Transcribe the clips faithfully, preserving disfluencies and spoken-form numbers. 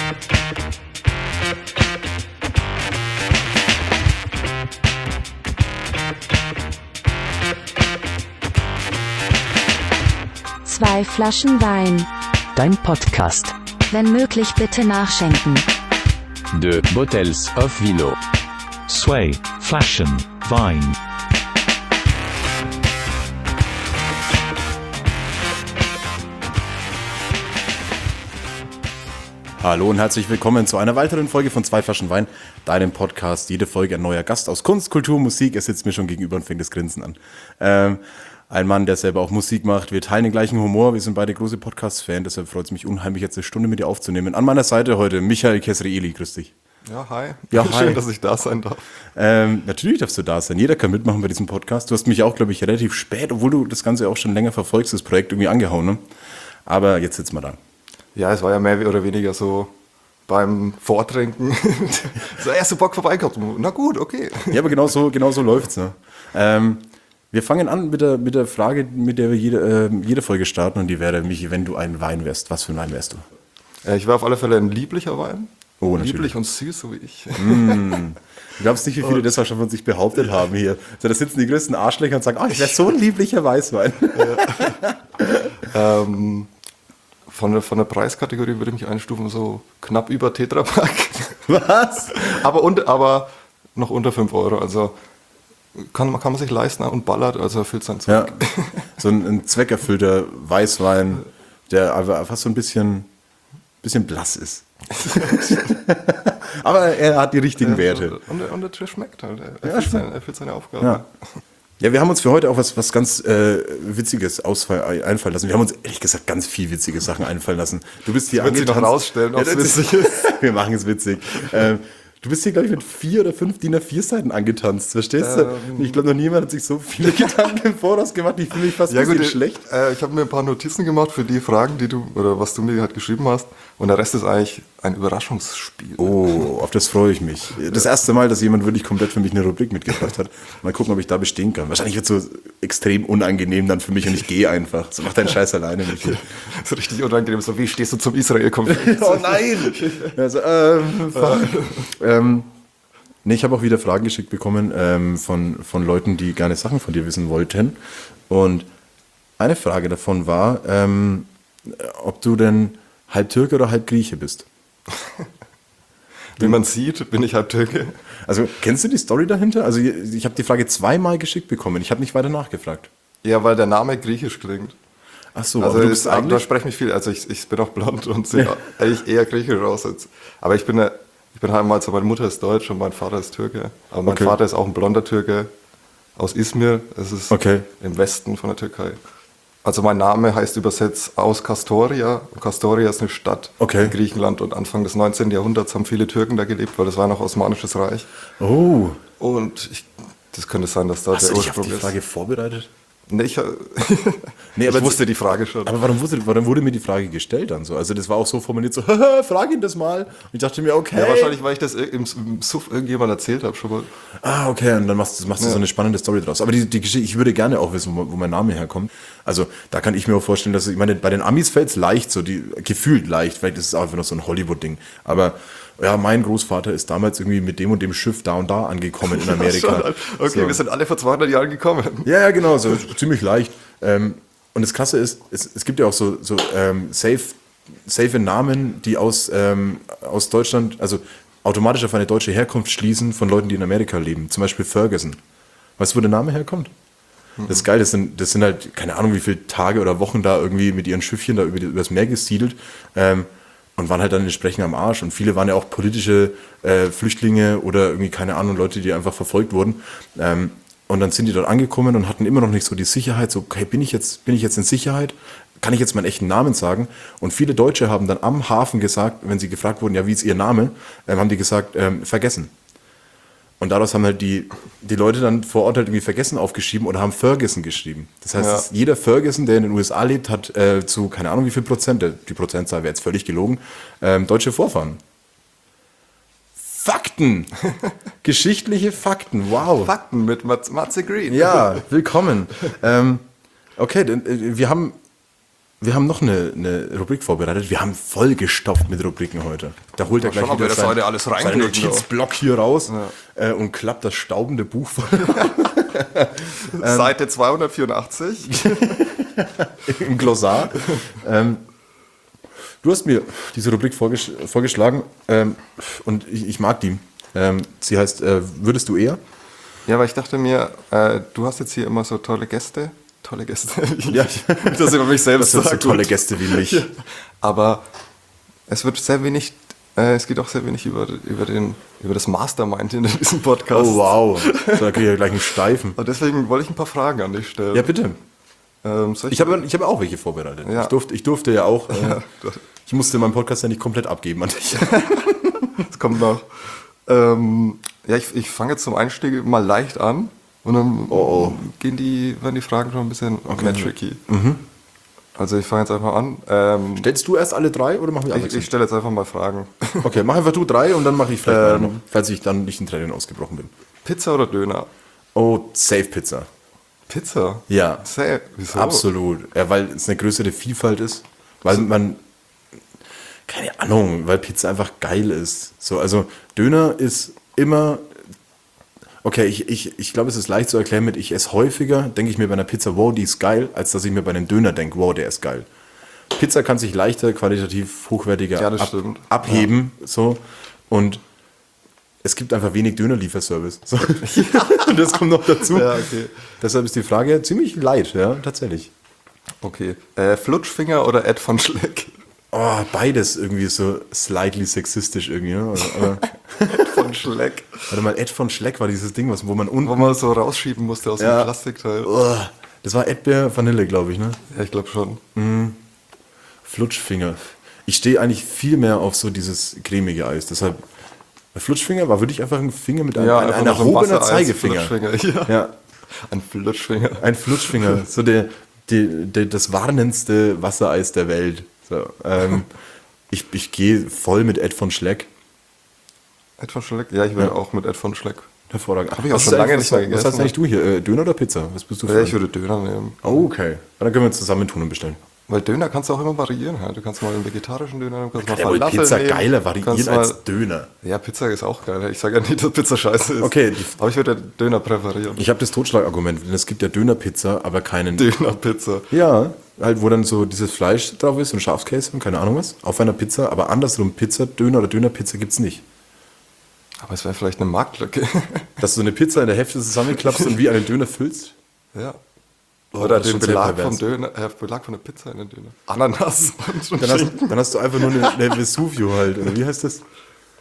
Zwei Flaschen Wein. Dein Podcast. Wenn möglich bitte nachschenken. Deux bottles of vino. Zwei Flaschen Wein. Hallo und herzlich willkommen zu einer weiteren Folge von Zwei Flaschen Wein, deinem Podcast. Jede Folge ein neuer Gast aus Kunst, Kultur, Musik. Er sitzt mir schon gegenüber und fängt das Grinsen an. Ähm, ein Mann, der selber auch Musik macht. Wir teilen den gleichen Humor. Wir sind beide große Podcast-Fans. Deshalb freut es mich unheimlich, jetzt eine Stunde mit dir aufzunehmen. An meiner Seite heute Michael Kesrieli. Grüß dich. Ja, hi. Ja, hi. Schön, dass ich da sein darf. Ähm, natürlich darfst du da sein. Jeder kann mitmachen bei diesem Podcast. Du hast mich auch, glaube ich, relativ spät, obwohl du das Ganze auch schon länger verfolgst, das Projekt irgendwie angehauen. Ne? Aber jetzt sitzen wir da. Ja, es war ja mehr oder weniger so beim Vortrinken. So, erste Bock vorbeikommen. Na gut, okay. Ja, aber genau so, genau so läuft's. Ne? Ähm, wir fangen an mit der, mit der Frage, mit der wir jede, äh, jede Folge starten. Und die wäre, Michi, wenn du ein Wein wärst, was für ein Wein wärst du? Ich wäre auf alle Fälle ein lieblicher Wein. Oh, natürlich. Lieblich und süß, so wie ich. Mm. Du glaubst nicht, wie viele das auch schon von sich behauptet haben hier. So, da sitzen die größten Arschlöcher und sagen, oh, ich wäre so ein lieblicher Weißwein. Ja. ähm, von, der, von der Preiskategorie würde ich mich einstufen, so knapp über Tetrapack. Was? aber, und, aber noch unter fünf Euro, also kann, kann man sich leisten und ballert, also erfüllt seinen Zweck. Ja. So ein, ein zweckerfüllter Weißwein, der aber fast so ein bisschen, bisschen blass ist. Aber er hat die richtigen ja, Werte. Und, und der Tisch schmeckt halt. Er erfüllt, ja, seine, erfüllt seine Aufgabe. Ja. Ja, wir haben uns für heute auch was, was ganz äh, Witziges ausfall, einfallen lassen. Wir haben uns ehrlich gesagt ganz viel witzige Sachen einfallen lassen. Du bist hier angetanzt. Ich würde sie noch rausstellen, ob es ja, witzig ist. Wir machen es witzig. ähm, du bist hier, glaube ich, mit vier oder fünf D I N A vier Seiten angetanzt. Verstehst du? Ähm, ich glaube, noch niemand hat sich so viele Gedanken im Voraus gemacht. Ich fühle mich fast ja, ein bisschen gut, schlecht. Äh, ich habe mir ein paar Notizen gemacht für die Fragen, die du, oder was du mir halt geschrieben hast. Und der Rest ist eigentlich ein Überraschungsspiel. Oh, auf das freue ich mich. Das erste Mal, dass jemand wirklich komplett für mich eine Rubrik mitgebracht hat. Mal gucken, ob ich da bestehen kann. Wahrscheinlich wird es so extrem unangenehm dann für mich und ich gehe einfach. So, mach deinen Scheiß alleine mit dir. So richtig unangenehm. So, wie stehst du zum Israel-Konflikt? Oh nein! Also, ähm, ähm, nee, ich habe auch wieder Fragen geschickt bekommen ähm, von, von Leuten, die gerne Sachen von dir wissen wollten. Und eine Frage davon war, ähm, ob du denn halb Türke oder halb Grieche bist. Wie man sieht, bin ich halb Türke. Also kennst du die Story dahinter? Also ich habe die Frage zweimal geschickt bekommen. Ich habe nicht weiter nachgefragt. Ja, weil der Name griechisch klingt. Ach so, also aber du bist ist, eigentlich... Da spreche mich viel. Also ich, ich bin auch blond und sehe ja. eigentlich eher griechisch aus. Als, aber ich bin, ich bin halt mal so, meine Mutter ist deutsch und mein Vater ist Türke. Aber mein okay. Vater ist auch ein blonder Türke aus Izmir. Das ist okay. im Westen von der Türkei. Also mein Name heißt übersetzt aus Kastoria. Kastoria ist eine Stadt okay. in Griechenland und Anfang des neunzehnten. Jahrhunderts haben viele Türken da gelebt, weil das war noch Osmanisches Reich. Oh. Und ich, das könnte sein, dass da Hast der du Ursprung ist. Hast du die Frage vorbereitet? Nee, ich, nee, aber ich wusste die Frage schon. Aber warum wurde, warum wurde mir die Frage gestellt dann so? Also das war auch so formuliert so, frag ihn das mal. Und ich dachte mir, okay. Ja, wahrscheinlich, weil ich das im, im Suff irgendjemand erzählt habe schon mal. Ah, okay, und dann machst, machst du ja. so eine spannende Story draus. Aber die, die Geschichte, ich würde gerne auch wissen, wo, wo mein Name herkommt. Also da kann ich mir auch vorstellen, dass, ich meine, bei den Amis fällt es leicht, so die gefühlt leicht, vielleicht ist es auch einfach noch so ein Hollywood-Ding. Aber ja, mein Großvater ist damals irgendwie mit dem und dem Schiff da und da angekommen in Amerika. Okay, so. Wir sind alle vor zweihundert Jahren gekommen. Ja, ja, genau, so ziemlich leicht. Ähm, und das Krasse ist, es, es gibt ja auch so, so ähm, safe, safe Namen, die aus, ähm, aus Deutschland, also automatisch auf eine deutsche Herkunft schließen von Leuten, die in Amerika leben. Zum Beispiel Ferguson. Weißt du, wo der Name herkommt? Mhm. Das ist geil, das sind, das sind halt, keine Ahnung, wie viele Tage oder Wochen da irgendwie mit ihren Schiffchen da über, die, über das Meer gesiedelt. Ähm, Und waren halt dann entsprechend am Arsch. Und viele waren ja auch politische äh, Flüchtlinge oder irgendwie, keine Ahnung, Leute, die einfach verfolgt wurden. Ähm, und dann sind die dort angekommen und hatten immer noch nicht so die Sicherheit, so, okay, bin ich jetzt, bin ich jetzt in Sicherheit? Kann ich jetzt meinen echten Namen sagen? Und viele Deutsche haben dann am Hafen gesagt, wenn sie gefragt wurden, ja, wie ist ihr Name? Ähm, haben die gesagt, ähm, vergessen. Und daraus haben halt die, die Leute dann vor Ort halt irgendwie vergessen aufgeschrieben oder haben Ferguson geschrieben. Das heißt, ja. jeder Ferguson, der in den U S A lebt, hat äh, zu, keine Ahnung wie viel Prozent, die Prozentzahl wäre jetzt völlig gelogen, ähm, deutsche Vorfahren. Fakten! Geschichtliche Fakten, wow. Fakten mit Matze Green. Ja, willkommen. ähm, okay, denn, äh, wir haben wir haben noch eine, eine Rubrik vorbereitet. Wir haben voll gestopft mit Rubriken heute. Da holt er gleich schauen, ob wieder wir das sein, heute alles seinen reinkriegen, Notizblock hier raus äh, und klappt das staubende Buch voll. Seite zweihundertvierundachtzig. Im Glossar. ähm, du hast mir diese Rubrik vorgesch- vorgeschlagen ähm, und ich, ich mag die. Ähm, sie heißt, äh, würdest du eher? Ja, aber ich dachte mir, äh, du hast jetzt hier immer so tolle Gäste. Tolle Gäste. Ja, das über mich selbst das sind so tolle gut. Gäste wie mich. Aber es wird sehr wenig, äh, es geht auch sehr wenig über, über, den, über das Mastermind in diesem Podcast. Oh wow, so, da kriege ich ja gleich einen Steifen. Und deswegen wollte ich ein paar Fragen an dich stellen. Ja, bitte. Ähm, soll Ich habe, ich habe auch welche vorbereitet. Ja. Ich, durfte, ich durfte ja auch, äh, Ja. ich musste meinen Podcast ja nicht komplett abgeben an dich. Das kommt noch. Ähm, ja, ich, ich fange jetzt zum Einstieg mal leicht an. Und dann Oh, oh. gehen die, werden die Fragen schon ein bisschen mehr tricky. Also ich fange jetzt einfach an. Ähm, Stellst du erst alle drei oder machen wir ich ich abwechselnd? stelle jetzt einfach mal Fragen. Okay, mach einfach du drei und dann mache ich vielleicht Ähm. mal noch, falls ich dann nicht in Tränen ausgebrochen bin. Pizza oder Döner? Oh, safe Pizza. Pizza? Ja. Sehr, wieso? Absolut. Ja, weil es eine größere Vielfalt ist. Weil man, keine Ahnung, weil Pizza einfach geil ist. So, also Döner ist immer, okay, ich, ich, ich glaube, es ist leicht zu erklären mit, ich esse häufiger, denke ich mir bei einer Pizza, wow, die ist geil, als dass ich mir bei einem Döner denke, wow, der ist geil. Pizza kann sich leichter, qualitativ hochwertiger Ja, das ab, stimmt. abheben. So. Und es gibt einfach wenig Dönerlieferservice. So. Das kommt noch dazu. Ja, okay. Deshalb ist die Frage ziemlich leicht, ja, tatsächlich. Okay. Äh, Flutschfinger oder Ed von Schleck? Oh, beides irgendwie so slightly sexistisch irgendwie. Ne? Aber, Von Schleck. warte mal, Ed von Schleck war dieses Ding, was, wo man unten... Wo man so rausschieben musste aus Ja. dem Plastikteil. Oh, das war Erdbeer Vanille, glaube ich, ne? Ja, ich glaube schon. Flutschfinger. Ich stehe eigentlich viel mehr auf so dieses cremige Eis. Deshalb, bei Flutschfinger war wirklich einfach ein Finger mit einem, ein, einfach ein noch so ein erhobener Wassereis, Zeigefinger. Flutschfinger, ja. Ja, Ein Flutschfinger. ein Flutschfinger. So der, die, der, das warnendste Wassereis der Welt. So, ähm, ich ich gehe voll mit Ed von Schleck. Ed von Schleck? Ja, ich wäre auch mit Ed von Schleck. Hervorragend. Hab ich auch Was schon ist lange eigentlich- nicht mehr was- gegessen. Was hast eigentlich du hier? Äh, Döner oder Pizza? Was bist du Ja, für? ich würde Döner nehmen. Oh, okay. Dann können wir uns zusammen tun und bestellen. Weil Döner kannst du auch immer variieren. Ja. Du kannst mal einen vegetarischen Döner nehmen, kannst mal Ja, wohl Falafel Pizza nehmen, geiler kannst variieren mal- als Döner. Ja, Pizza ist auch geil. Ich sage ja nicht, dass Pizza scheiße ist. Okay, die- Aber ich würde Döner präferieren. Ich habe das Totschlagargument, denn es gibt ja Dönerpizza, aber keinen... Dönerpizza. Ja, halt, wo dann so dieses Fleisch drauf ist und Schafskäse und keine Ahnung was, auf einer Pizza, aber andersrum Pizza, Döner oder Dönerpizza gibt's nicht. Aber es wäre vielleicht eine Marktlücke. Dass du so eine Pizza in der Hälfte zusammenklappst und wie einen Döner füllst. ja. Oh, Oder das ist den schon sehr Belag pervers. vom Döner, äh, Belag von der Pizza in den Döner. Ananas und Dann hast, Schinken. dann hast du einfach nur eine, eine Vesuvio halt, oder wie heißt das?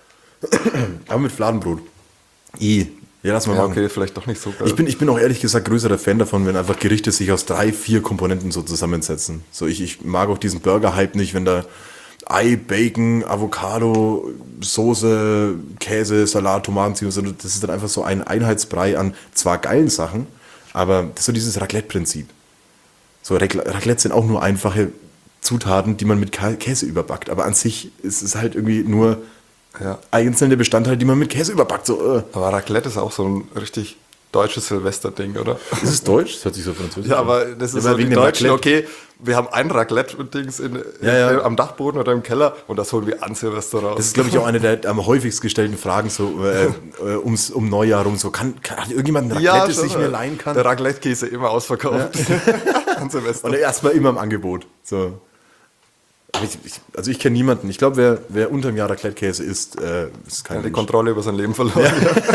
Aber mit Fladenbrot. I. Ja, lass mal Ja, machen. okay, vielleicht doch nicht so geil. Ich bin, ich bin auch ehrlich gesagt größerer Fan davon, wenn einfach Gerichte sich aus drei, vier Komponenten so zusammensetzen. So, ich, ich mag auch diesen Burger-Hype nicht, wenn da Ei, Bacon, Avocado, Soße, Käse, Salat, Tomaten, das ist dann einfach so ein Einheitsbrei an zwar geilen Sachen, aber das ist so dieses Raclette-Prinzip. So, Racl- Raclette sind auch nur einfache Zutaten, die man mit Kä- Käse überbackt, aber an sich ist es halt irgendwie nur Ja. einzelne Bestandteile, die man mit Käse überbackt. So, äh. Aber Raclette ist auch so ein richtig deutsches Silvester-Ding, oder? Ist es deutsch? Das hört sich so französisch Ja, an. aber das ist Ja, so wegen die dem Deutschen, Raclette. okay, wir haben ein Raclette-Dings in, Ja, ja. in, am Dachboden oder im Keller und das holen wir an Silvester raus. Das ist, glaube ich, auch eine der am häufigst gestellten Fragen so äh, äh, ums, um Neujahr rum. So, kann, kann hat irgendjemand ein Raclette, das schon, ich mir leihen kann? Der Raclette-Käse immer ausverkauft. An Silvester. Und erstmal immer im Angebot. So. Aber ich, ich, also ich kenne niemanden. Ich glaube, wer, wer unter dem Jahr Raclette-Käse isst, äh, ist kein Ja, die Mensch. Kontrolle über sein Leben verloren.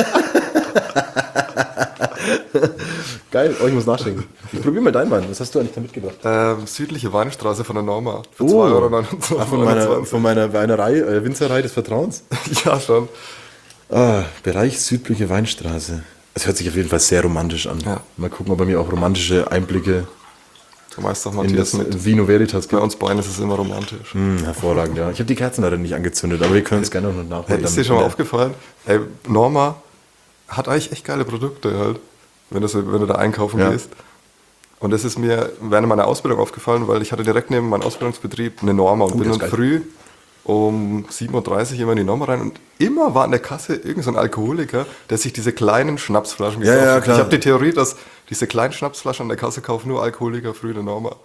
Geil, oh, ich muss nachdenken. Ich probiere mal deinen Wein. Was hast du eigentlich da mitgebracht? Ähm, südliche Weinstraße von der Norma. Für Oh. zwei Euro neunundzwanzig. Ach, von, meiner, von meiner Weinerei, äh, Winzerei des Vertrauens. Ja, schon. Ah, Bereich südliche Weinstraße. Es hört sich auf jeden Fall sehr romantisch an. Ja. Mal gucken, ob er mir auch romantische Einblicke Du weißt doch, in Matthias, das mit. Vino Veritas Bei gibt. uns beiden ist es immer romantisch. Hm, hervorragend, ja. Ich habe die Kerzen leider nicht angezündet, aber wir können es gerne noch Hey, nachholen. ist dir schon mal aufgefallen? Ey, Norma hat eigentlich echt geile Produkte halt, wenn du, so, wenn du da einkaufen Ja. gehst. Und das ist mir während meiner Ausbildung aufgefallen, weil ich hatte direkt neben meinem Ausbildungsbetrieb eine Norma und Oh, bin das dann ist geil. früh um sieben Uhr dreißig immer in die Norma rein und immer war an der Kasse irgend so ein Alkoholiker, der sich diese kleinen Schnapsflaschen Ja, ja, hat. klar. Ich habe die Theorie, dass diese kleinen Schnapsflaschen an der Kasse kaufen nur Alkoholiker früh in der Norma.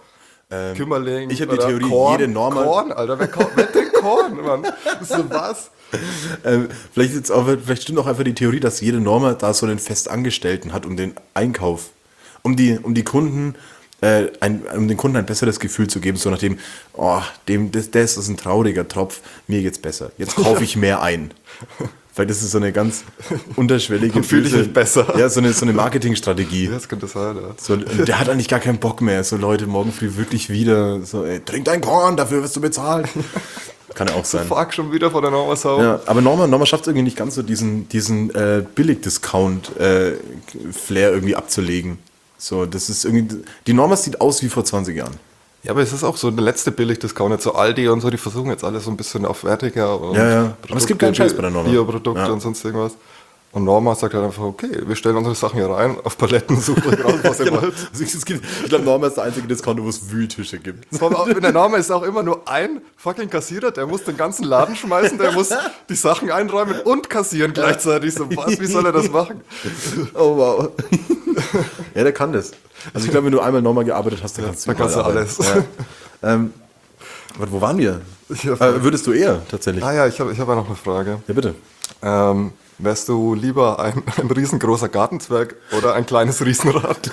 Ähm, Kümmerling. ich habe die oder Theorie, Korn. jede Norma. Korn, Alter, wer, wer trinkt Korn, Mann? Das ist so was. Ähm, vielleicht, jetzt auch, vielleicht stimmt auch einfach die Theorie, dass jede Norma da so einen Festangestellten hat, um den Einkauf, um die, um die Kunden, äh, ein, um den Kunden ein besseres Gefühl zu geben, so nach dem, oh, dem, das, das ist ein trauriger Tropf, mir geht's besser. Jetzt kaufe ich mehr ein. Vielleicht ist es so eine ganz unterschwellige Dann fühle ich mich besser. Ja, so eine, so eine Marketingstrategie. Ja, das könnte sein, ja. So, der hat eigentlich gar keinen Bock mehr. So Leute, morgen früh wirklich wieder so, ey, trink dein Korn, dafür wirst du bezahlt. Kann ja auch sein. Fuck, schon wieder von der Norma Sau. Ja, aber Norma, Norma schafft es irgendwie nicht ganz so, diesen, diesen äh, Billig-Discount-Flair äh, irgendwie abzulegen. So, das ist irgendwie, die Norma sieht aus wie vor zwanzig Jahren. Ja, aber es ist auch so eine letzte Billig-Discount, jetzt so Aldi und so, die versuchen jetzt alles so ein bisschen aufwertiger. Und Ja, ja. Aber es gibt keinen Scheiß bei der Norma. Bioprodukte Ja. und sonst irgendwas. Und Norma sagt halt einfach, okay, wir stellen unsere Sachen hier rein, auf Paletten, sucht euch raus, was ihr Genau. wollt. Also es gibt, ich glaube, Norma ist der einzige Discounter, wo es Wühltische gibt. Vor allem auch in der Norma ist auch immer nur ein fucking Kassierer, der muss den ganzen Laden schmeißen, der muss die Sachen einräumen und kassieren gleichzeitig. So, was, wie soll er das machen? Oh, wow. Ja, der kann das. Also ich glaube, wenn du einmal Norma gearbeitet hast, dann kannst du dann kannst du überall alles. arbeiten. Ja. ähm, warte, wo waren wir? hab- Äh, würdest du eher, tatsächlich? Ah ja, ich habe ich hab ja noch eine Frage. Ja, bitte. Ähm, wärst du lieber ein, ein riesengroßer Gartenzwerg oder ein kleines Riesenrad?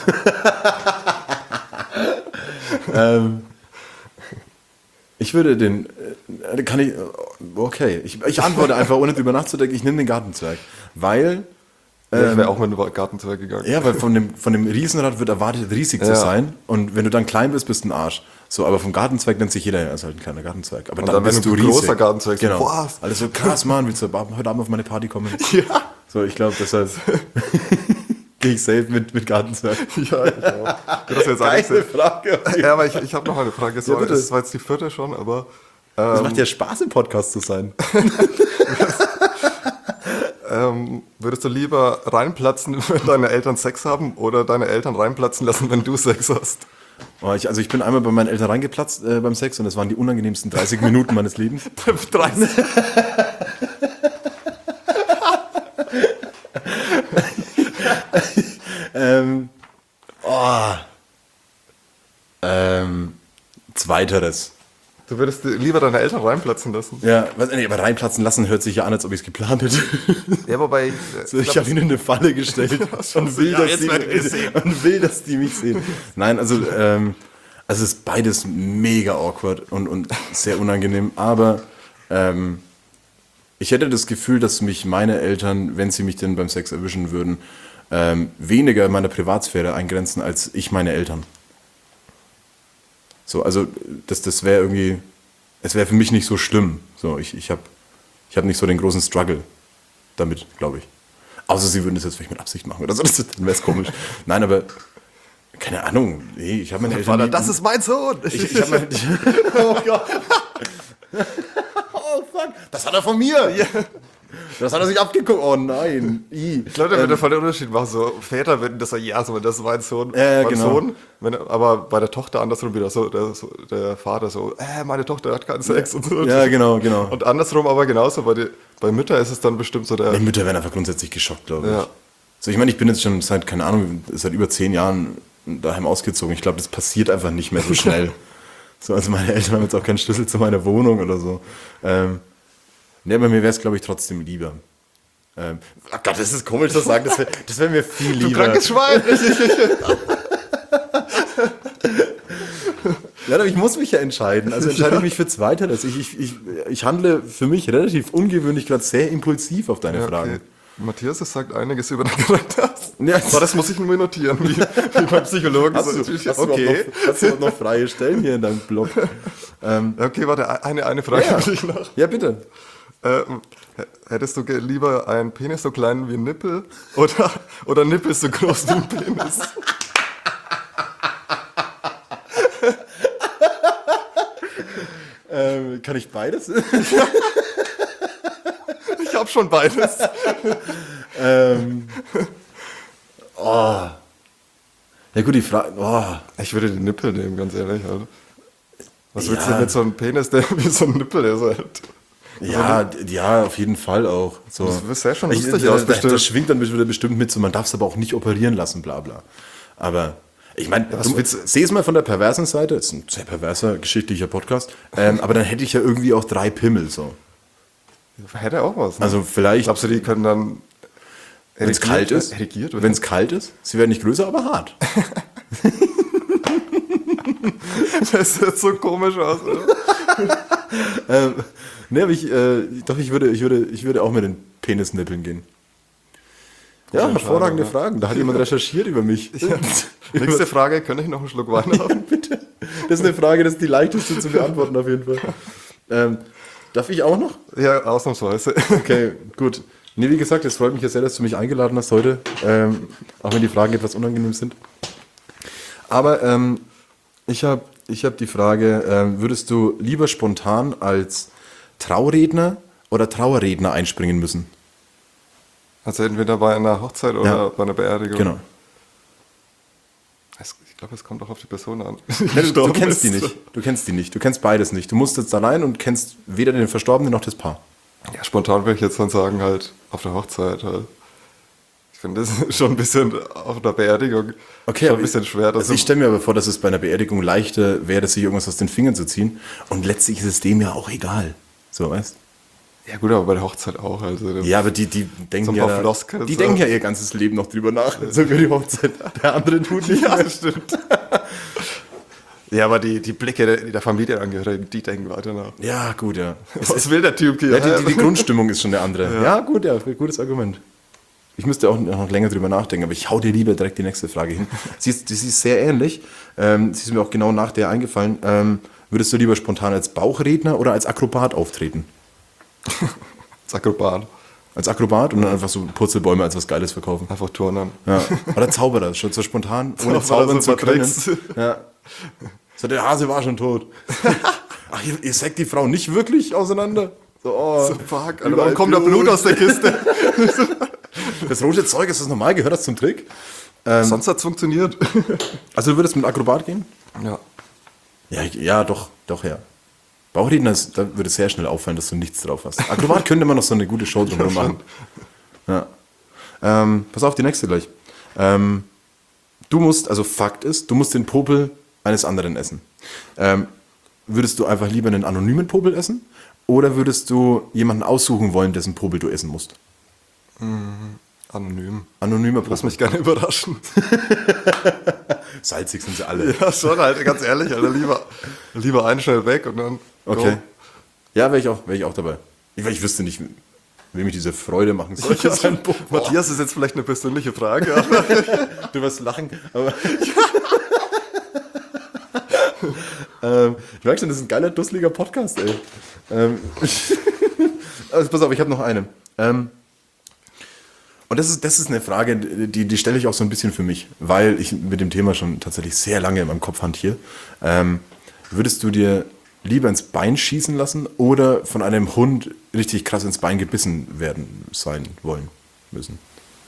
ähm, ich würde den, äh, kann ich, okay, ich, ich antworte einfach, ohne drüber nachzudenken, ich nehme den Gartenzwerg, weil, Ja, ich wäre auch mit dem Gartenzwerg gegangen. ja, weil von dem, von dem Riesenrad wird erwartet, riesig zu Ja. sein und wenn du dann klein bist, bist du ein Arsch. So, aber vom Gartenzwerg nennt sich jeder, er ist halt ein kleiner Gartenzwerg. Aber Und dann, dann, wenn bist du du ein riesig. großer Gartenzwerg bist, Genau. was? Alles so, krass, Mann, willst du heute Abend auf meine Party kommen? Ja. So, ich glaube, deshalb gehe ich safe mit, mit Gartenzwerg. Ja, genau. Das jetzt alles Geile Frage. ja, aber ich, ich habe noch eine Frage. So, Ja, bitte. das war jetzt die vierte schon, aber Es ähm, macht ja Spaß, im Podcast zu sein. ähm, würdest du lieber reinplatzen, wenn deine Eltern Sex haben oder deine Eltern reinplatzen lassen, wenn du Sex hast? Oh, ich, also ich bin einmal bei meinen Eltern reingeplatzt äh, beim Sex und das waren die unangenehmsten dreißig Minuten meines Lebens. dreißig ähm, oh, ähm, zweiteres. Du würdest lieber deine Eltern reinplatzen lassen? Ja, was, nee, aber reinplatzen lassen hört sich ja an, als ob ich es geplant hätte. Ja, wobei... So, ich habe ihnen eine Falle gestellt und, will, Ja, dass jetzt die, werden wir gesehen. und will, dass die mich sehen. Nein, also, ähm, also es ist beides mega awkward und, und sehr unangenehm, aber ähm, ich hätte das Gefühl, dass mich meine Eltern, wenn sie mich denn beim Sex erwischen würden, ähm, weniger in meiner Privatsphäre eingrenzen als ich meine Eltern. So, also das, das wäre irgendwie, es wäre für mich nicht so schlimm. So, ich, ich habe ich hab nicht so den großen Struggle damit, glaube ich. Außer sie würden das jetzt vielleicht mit Absicht machen oder so, das, dann wäre es komisch. Nein, aber keine Ahnung, nee, ich habe meine Eltern... Vater, nie- das ist mein Sohn! Ich, ich habe meine... Oh Gott. Oh fuck, das hat er von mir. Das hat er sich abgeguckt. Oh nein. I. Ich glaube, da würde voll der Unterschied machen. So, Väter würden das sagen, ja, so, das ist mein Sohn. Ja, ja, mein genau. Sohn. Wenn, aber bei der Tochter andersrum wieder so, der, so, der Vater so, äh, meine Tochter hat keinen Sex und so. Ja, genau, genau. Und andersrum aber genauso, bei, die, bei Müttern ist es dann bestimmt so der... Die Mütter werden einfach grundsätzlich geschockt, glaube ich. Ja. So, ich meine, ich bin jetzt schon seit, keine Ahnung, seit über zehn Jahren daheim ausgezogen. Ich glaube, das passiert einfach nicht mehr so schnell. So, also meine Eltern haben jetzt auch keinen Schlüssel zu meiner Wohnung oder so. Ähm, nee, aber mir wäre es, glaube ich, trotzdem lieber. Ähm, ach Gott, das ist komisch zu sagen, das wäre das wär mir viel lieber. Du krankes Schwein! Ja, aber ich muss mich ja entscheiden. Also entscheide ich mich für Zweiteres. Ich, ich, ich, ich handle für mich relativ ungewöhnlich gerade sehr impulsiv auf deine Ja, Fragen. okay. Matthias, das sagt einiges über deinen Charakter. Ja. So, das muss ich mir notieren, wie, wie beim Psychologen. Hast du, So, hast, okay. du noch, hast du noch freie Stellen hier in deinem Blog? Ähm, Okay, warte, eine, eine Frage ja. habe ich noch. ja, bitte. Ähm, hättest du ge- lieber einen Penis so klein wie ein Nippel oder, oder Nippel so groß wie ein Penis? Ähm, kann ich beides? Ich habe schon beides. ähm, oh. Ja gut, die Frage... Oh. Ich würde den Nippel nehmen, ganz ehrlich. Alter. Was willst du Ja. denn mit so einem Penis, der wie so ein Nippel ist halt? Ja, d- ja, auf jeden Fall auch. So. Das sähe schon Ich- lustig da- aus, da- bestimmt. Das schwingt dann wieder bestimmt mit, so man darf es aber auch nicht operieren lassen, bla bla. Aber Ich meine, was du willst du- seh es mal von der perversen Seite, das ist ein sehr perverser, geschichtlicher Podcast, ähm, aber dann hätte ich ja irgendwie auch drei Pimmel so. Hätte auch was. Ne? Also vielleicht, Glaubst du, die können dann. wenn es kalt ist, Erigiert werden? wenn es kalt ist, sie werden nicht größer, aber hart. Das sieht so komisch aus, oder? ähm, ne, aber ich, äh, doch, ich würde, ich, würde, ich würde auch mit den Penisnippeln gehen. Ja, hervorragende Entscheidung, ja. Fragen. Da hat jemand recherchiert über mich. Nächste Frage, könnte ich noch einen Schluck Wein haben? Bitte. Das ist eine Frage, das ist die leichteste zu beantworten auf jeden Fall. Ähm, darf ich auch noch? Ja, ausnahmsweise. Okay, gut. Nee, wie gesagt, es freut mich ja sehr, dass du mich eingeladen hast heute, ähm, auch wenn die Fragen etwas unangenehm sind. Aber ähm, ich habe ich hab die Frage, ähm, würdest du lieber spontan als Trauredner oder Trauerredner einspringen müssen? Also entweder bei einer Hochzeit oder Ja. bei einer Beerdigung. Genau. Es- Ich glaube, es kommt auch auf die Person an. Ja, du, du kennst die nicht. Du kennst die nicht. Du kennst beides nicht. Du musst jetzt allein und kennst weder den Verstorbenen noch das Paar. Ja, spontan würde ich jetzt dann sagen, halt auf der Hochzeit halt. Ich finde das ist schon ein bisschen auf der Beerdigung Okay, schon aber ein bisschen schwer. Also ich stelle mir aber vor, dass es bei einer Beerdigung leichter wäre, sich irgendwas aus den Fingern zu ziehen. Und letztlich ist es dem ja auch egal. So, weißt ja gut, aber bei der Hochzeit auch. Also Ja, aber die, die denken So ein ja, paar da- Floskeln, die so. denken ja ihr ganzes Leben noch drüber nach. So über die Hochzeit. Der andere tut nicht Ja, mehr. das stimmt. Ja, aber die, die Blicke der, der Familienangehörigen, die denken weiter nach. Ja, gut, ja. Was will der Typ hier? Ja, die, die, die Grundstimmung ist schon eine andere. Ja, gut, ja, gutes Argument. Ich müsste auch noch länger drüber nachdenken, aber ich hau dir lieber direkt die nächste Frage hin. Sie ist, sie ist sehr ähnlich. Ähm, sie ist mir auch genau nach der eingefallen. Ähm, würdest du lieber spontan als Bauchredner oder als Akrobat auftreten? Das Akrobat. Als Akrobat und dann einfach so Purzelbäume als was Geiles verkaufen. Einfach Turnern. Ja. Oder Zauberer, schon so spontan, ohne Zauberer, zaubern so zu können. Tricks. Ja. So, der Hase war schon tot. Ach, ihr, ihr sägt die Frau nicht wirklich auseinander? So, oh, So, fuck, Alter, überall warum kommt da Blut aus der Kiste? Das rote Zeug, ist das normal? Gehört das zum Trick? Sonst hat es funktioniert. Also du würdest mit Akrobat gehen? Ja. Ja, ich- ja, doch, doch, ja. Bauchredner, ist, da würde es sehr schnell auffallen, dass du nichts drauf hast. Akrobat könnte man noch so eine gute Show drumherum machen. Ja. Ähm, pass auf, die nächste gleich. Ähm, du musst, also Fakt ist, du musst den Popel eines anderen essen. Ähm, würdest du einfach lieber einen anonymen Popel essen? Oder würdest du jemanden aussuchen wollen, dessen Popel du essen musst? Anonym. Anonymer Lass Popel. mich gerne überraschen. Salzig sind sie alle. Ja, schon halt, ganz ehrlich, Alter, lieber, lieber einen schnell weg und dann. Okay. go. Ja, wäre ich, auch- wär ich auch dabei. Ich, weil ich wüsste nicht, wem ich diese Freude machen soll. Ja, schon. Matthias ist jetzt vielleicht eine persönliche Frage, aber Du wirst lachen, aber. ähm, ich merke schon, das ist ein geiler, dusseliger Podcast, ey. Ähm, also pass auf, ich habe noch eine. Ähm, und das ist, das ist eine Frage, die, die stelle ich auch so ein bisschen für mich, weil ich mit dem Thema schon tatsächlich sehr lange in meinem Kopf hantiere. Ähm, würdest du dir lieber ins Bein schießen lassen oder von einem Hund richtig krass ins Bein gebissen werden sein wollen müssen?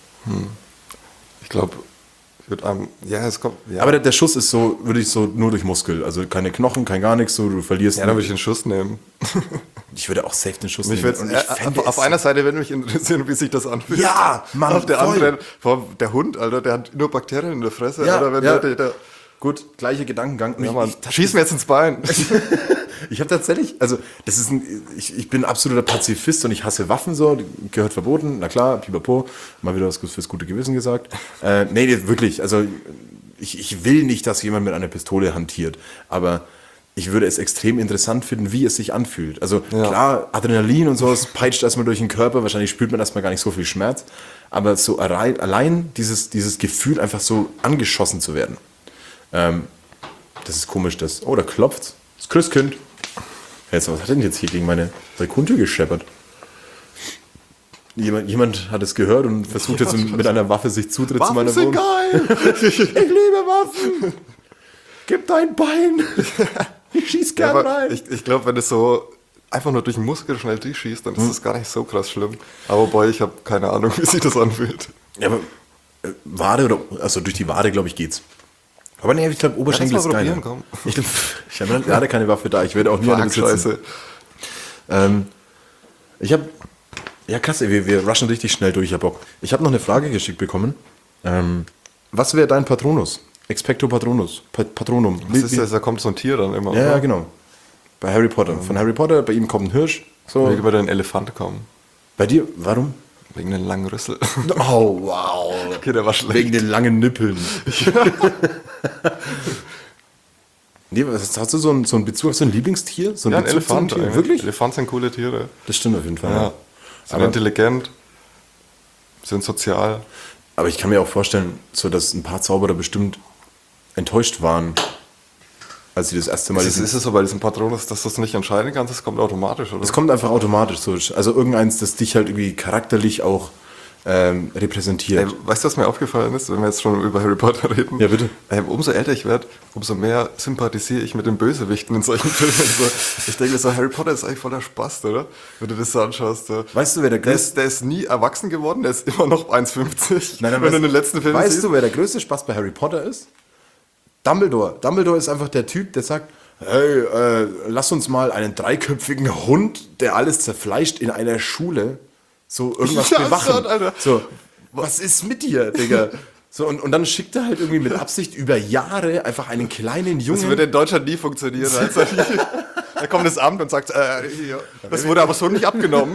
ich glaube, ich würde einem. Ja, es kommt. Ja, Aber der, der Schuss ist so, würde ich so nur durch Muskel, also keine Knochen, kein gar nichts, so du verlierst. ja dann würde ich den Schuss nehmen. ich würde auch safe den Schuss Mich nehmen. würd's, Und äh, ich fände auf es- einer Seite würde mich interessieren, wie sich das anfühlt. Ja, Mann, Auf der voll. anderen, vor allem der Hund, Alter, der hat nur Bakterien in der Fresse. Ja, Alter, wenn ja. der, der, Gut, gleicher Gedankengang. Und ja, ich, Mann, ich, schieß mir jetzt ins Bein. ich habe tatsächlich, also das ist ein, ich, ich bin absoluter Pazifist und ich hasse Waffen so, gehört verboten, na klar, pipapo, mal wieder was fürs gute Gewissen gesagt. Äh, nee, nee, wirklich, also ich, ich will nicht, dass jemand mit einer Pistole hantiert, aber ich würde es extrem interessant finden, wie es sich anfühlt. Also Ja. klar, Adrenalin und sowas peitscht erstmal durch den Körper, wahrscheinlich spürt man erstmal gar nicht so viel Schmerz, aber so allein, allein dieses, dieses Gefühl, einfach so angeschossen zu werden. Ähm, das ist komisch, das. Oh, da klopft's. Das Christkind. Jetzt, was hat denn jetzt hier gegen meine Balkontür gescheppert? Jemand, jemand hat es gehört und versucht jetzt mit einer Waffe sich Zutritt zu meiner Waffen sind Wohnung. geil. Ich liebe Waffen. Gib dein Bein. Ich schieß Ja, gern aber rein. ich, ich glaube, wenn es so einfach nur durch den Muskel schnell durchschießt, dann ist das gar nicht so krass schlimm. Aber boy, ich habe keine Ahnung, wie sich das anfühlt. Ja, aber äh, Wade oder, also durch die Wade, glaube ich, geht's. Aber nee, ich glaube, Oberschenkel Ja, lass ist mal geiler. probieren, Ich, glaub, ich habe leider keine Waffe da. Ich werde auch nie eine Fuck, besitzen. scheiße. Ähm, ich habe, ja krass, ey, wir, wir rushen richtig schnell durch, ich hab Bock. Ich habe noch eine Frage geschickt bekommen. Ähm, was wäre dein Patronus? Expecto Patronus. Pa- Patronum. Was ist das? Da kommt so ein Tier dann immer. Ja, ja, oder? genau. Bei Harry Potter. Von Harry Potter, bei ihm kommt ein Hirsch. So. Wie über den Elefant kommen. Bei dir, warum? Wegen den langen Rüssel. Oh, wow. Okay, der war schlecht. Wegen den langen Nippeln. Nee, was, hast du so einen, so einen Bezug auf so ein Lieblingstier? So ein Ja, ein Bezug zu einem Elefant. Tier? eigentlich. Wirklich? Elefant sind coole Tiere. Das stimmt auf jeden Fall. Ja. Ja. Sind Aber- intelligent, sind sozial. Aber ich kann mir auch vorstellen, so dass ein paar Zauberer bestimmt enttäuscht waren, als sie das erste Mal Ist es, diesen- ist es so bei diesem Patronus, dass du es nicht entscheiden kannst? Das kommt automatisch, oder? Es kommt einfach automatisch so. Also irgendeins, das dich halt irgendwie charakterlich auch ähm, repräsentiert. Ey, weißt du, was mir aufgefallen ist, wenn wir jetzt schon über Harry Potter reden? Ja, bitte. Ey, umso älter ich werde, umso mehr sympathisiere ich mit den Bösewichten in solchen Filmen. So, ich denke mir so, Harry Potter ist eigentlich voller Spaß, oder? Wenn du das so anschaust. So. Weißt du, wer der Der größte... ist, der ist nie erwachsen geworden, der ist immer noch eins fünfzig. Nein, nein, wenn weißt, du den letzten Film weißt siehst. du, wer der größte Spaß bei Harry Potter ist? Dumbledore. Dumbledore ist einfach der Typ, der sagt, hey, äh, lass uns mal einen dreiköpfigen Hund, der alles zerfleischt, in einer Schule so irgendwas Ja, bewachen. schon, Alter. So, was ist mit dir, Digga? So, und, und dann schickt er halt irgendwie mit Absicht über Jahre einfach einen kleinen Das Jungen. würde in Deutschland nie funktionieren. Also, da kommt das Amt und sagt, äh, ja, das wurde aber so nicht abgenommen.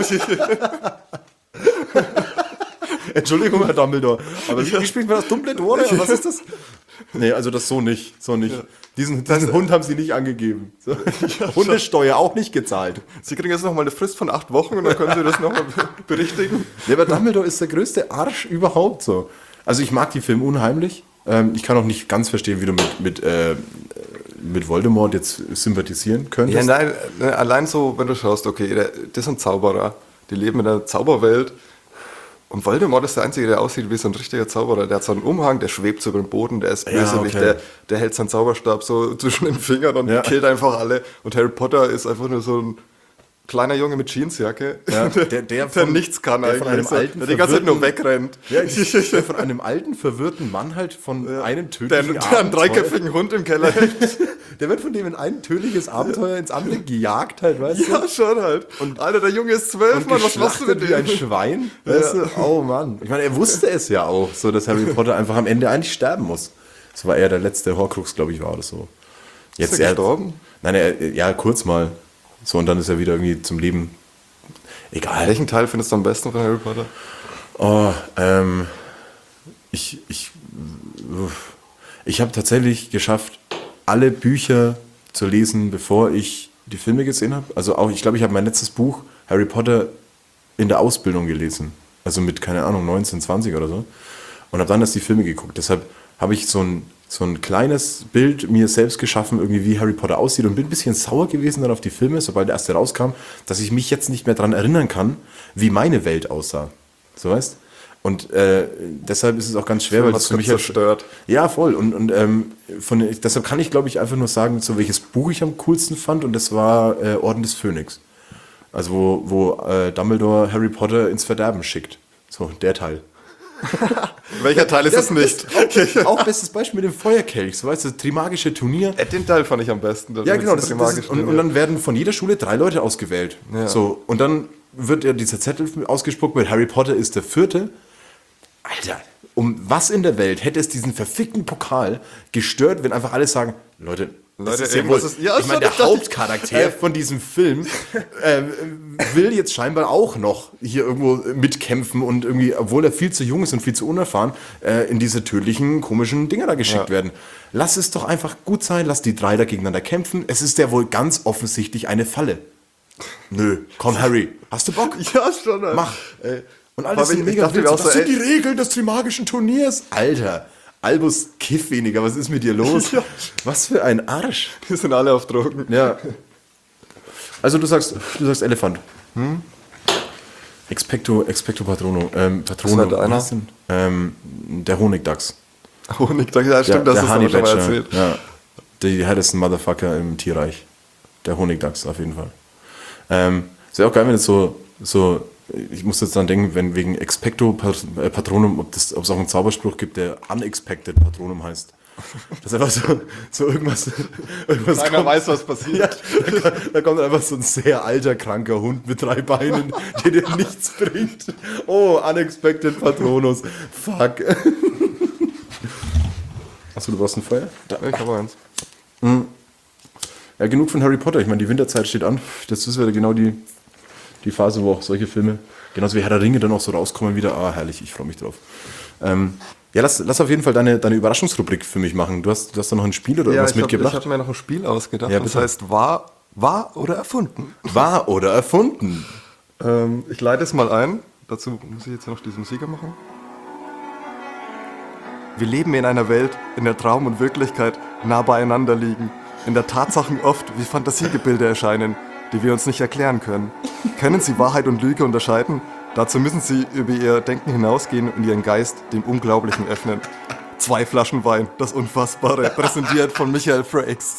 Entschuldigung, Herr Dumbledore. Aber wie, wie spricht man das? Dumbledore? Oder was ist das? Nee, also das so nicht. So nicht. Diesen, diesen Hund haben sie nicht angegeben. So. Hundesteuer auch nicht gezahlt. Sie kriegen jetzt noch mal eine Frist von acht Wochen und dann können Sie das nochmal berichtigen. Nee, aber Dumbledore ist der größte Arsch überhaupt so. Also ich mag die Filme unheimlich. Ähm, ich kann auch nicht ganz verstehen, wie du mit, mit, äh, mit Voldemort jetzt sympathisieren könntest. Ja, nein, ne, allein so, wenn du schaust, okay, der, das sind Zauberer, die leben in einer Zauberwelt und Voldemort ist der Einzige, der aussieht wie so ein richtiger Zauberer. Der hat so einen Umhang, der schwebt so über den Boden, der ist Ja, bösewillig, okay. der, der hält seinen Zauberstab so zwischen den Fingern und Ja. killt einfach alle. Und Harry Potter ist einfach nur so ein kleiner Junge mit Jeansjacke, Ja, der- der der von- nichts kann der von eigentlich, einem so, alten, der die ganze Zeit nur verwirrten- wegrennt. Ja, ich, der von einem alten, verwirrten Mann halt von einem Der, tödlichen der einen Abenteuer- dreiköpfigen Hund im Keller hält. Der wird von dem in ein tödliches Abenteuer ins andere gejagt halt, weißt du? Ja, schon halt. Und Alter, der Junge ist zwölf, Und Mann, was machst du mit geschlachtet wie ein dem? Schwein. Weißt du? Oh Mann. Ich meine, er wusste es ja auch, so dass Harry Potter einfach am Ende eigentlich sterben muss. Das war eher der letzte Horcrux, glaube ich, war oder so. Jetzt Ist er gestorben? Nein, er, ja, kurz mal. So, und dann ist er wieder irgendwie zum Leben. Egal. Welchen Teil findest du am besten von Harry Potter? Oh, ähm, ich, ich, ich habe tatsächlich geschafft, alle Bücher zu lesen, bevor ich die Filme gesehen habe. Also auch, ich glaube, ich habe mein letztes Buch, Harry Potter, in der Ausbildung gelesen. Also mit, keine Ahnung, neunzehn, zwanzig oder so. Und habe dann erst die Filme geguckt. Deshalb habe ich so ein, so ein kleines Bild mir selbst geschaffen, irgendwie wie Harry Potter aussieht und bin ein bisschen sauer gewesen dann auf die Filme, sobald der erste rauskam, dass ich mich jetzt nicht mehr daran erinnern kann, wie meine Welt aussah. So weißt? Und äh, deshalb ist es auch ganz schwer, weil das für mich halt zerstört. ja, voll. Und, und ähm, von, deshalb kann ich, glaube ich, einfach nur sagen, so welches Buch ich am coolsten fand. Und das war äh, Orden des Phönix. Also wo, wo äh, Dumbledore Harry Potter ins Verderben schickt. So, der Teil. Welcher Teil ist es nicht? Auch, auch bestes Beispiel mit dem Feuerkelch. So weißt du, das Trimagische Turnier. Äh, Den Teil fand ich am besten. Ja, genau. Das, das ist, und, und dann werden von jeder Schule drei Leute ausgewählt. Ja. So, und dann wird ja dieser Zettel ausgespuckt mit Harry Potter ist der Vierte. Alter, um was in der Welt hätte es diesen verfickten Pokal gestört, wenn einfach alle sagen, Leute, das Leute, ist ja wohl, irgendwas ist- ja, ich meine, schon, der das dachte ich- Hauptcharakter von diesem Film äh, will jetzt scheinbar auch noch hier irgendwo mitkämpfen und irgendwie, obwohl er viel zu jung ist und viel zu unerfahren, äh, in diese tödlichen, komischen Dinger da geschickt Ja. werden. Lass es doch einfach gut sein, lass die drei da gegeneinander kämpfen. Es ist ja wohl ganz offensichtlich eine Falle. Nö, komm Harry, hast du Bock? Ja, schon. Alter. Mach. Ey, Und alles aber sind ich- mega ich dachte wild. mir auch Das so, sind die ey- Regeln des Trimagischen Turniers. Alter, Albus kiff weniger. Was ist mit dir los? Ja. Was für ein Arsch. Wir sind alle auf Drogen. Ja. Also du sagst, du sagst Elefant. Hm? Expecto, Expecto Patrono. Ähm, Patrono. Was war da einer? was denn? Ähm, der Honigdachs. Honig, ja, stimmt, der, das der ist aber schon mal Honeybadger. erzählt. Ja. Die härtesten Motherfucker im Tierreich. Der Honigdachs auf jeden Fall. Ähm, ist ja auch geil, wenn es so, so, ich muss jetzt dran denken, wenn wegen Expecto Pat- äh, Patronum, ob das, ob es auch einen Zauberspruch gibt, der Unexpected Patronum heißt. Das ist einfach so, so irgendwas, irgendwas Keiner kommt, weiß, was passiert. ja, da, da kommt einfach so ein sehr alter, kranker Hund mit drei Beinen, der dir nichts bringt. Oh, Unexpected Patronus. Fuck. Achso, du brauchst ein Feuer? Da. Ich habe eins. Ja, genug von Harry Potter. Ich meine, die Winterzeit steht an. Das ist wieder genau die, die Phase, wo auch solche Filme, genauso wie Herr der Ringe, dann auch so rauskommen wieder. Ah, herrlich, ich freue mich drauf. Ähm, ja, lass, lass auf jeden Fall deine, deine Überraschungsrubrik für mich machen. Du hast, du hast da noch ein Spiel oder Ja, irgendwas ich habe mitgebracht? hab mir noch ein Spiel ausgedacht. Ja, und das bitte. heißt, wahr, wahr oder erfunden? Wahr oder erfunden? Ähm, ich leite es mal ein. Dazu muss ich jetzt noch diese Musik machen. Wir leben in einer Welt, in der Traum und Wirklichkeit nah beieinander liegen. In der Tatsachen oft wie Fantasiegebilde erscheinen, die wir uns nicht erklären können. Können Sie Wahrheit und Lüge unterscheiden? Dazu müssen Sie über Ihr Denken hinausgehen und Ihren Geist dem Unglaublichen öffnen. Zwei Flaschen Wein, das Unfassbare, präsentiert von Michael Frakes.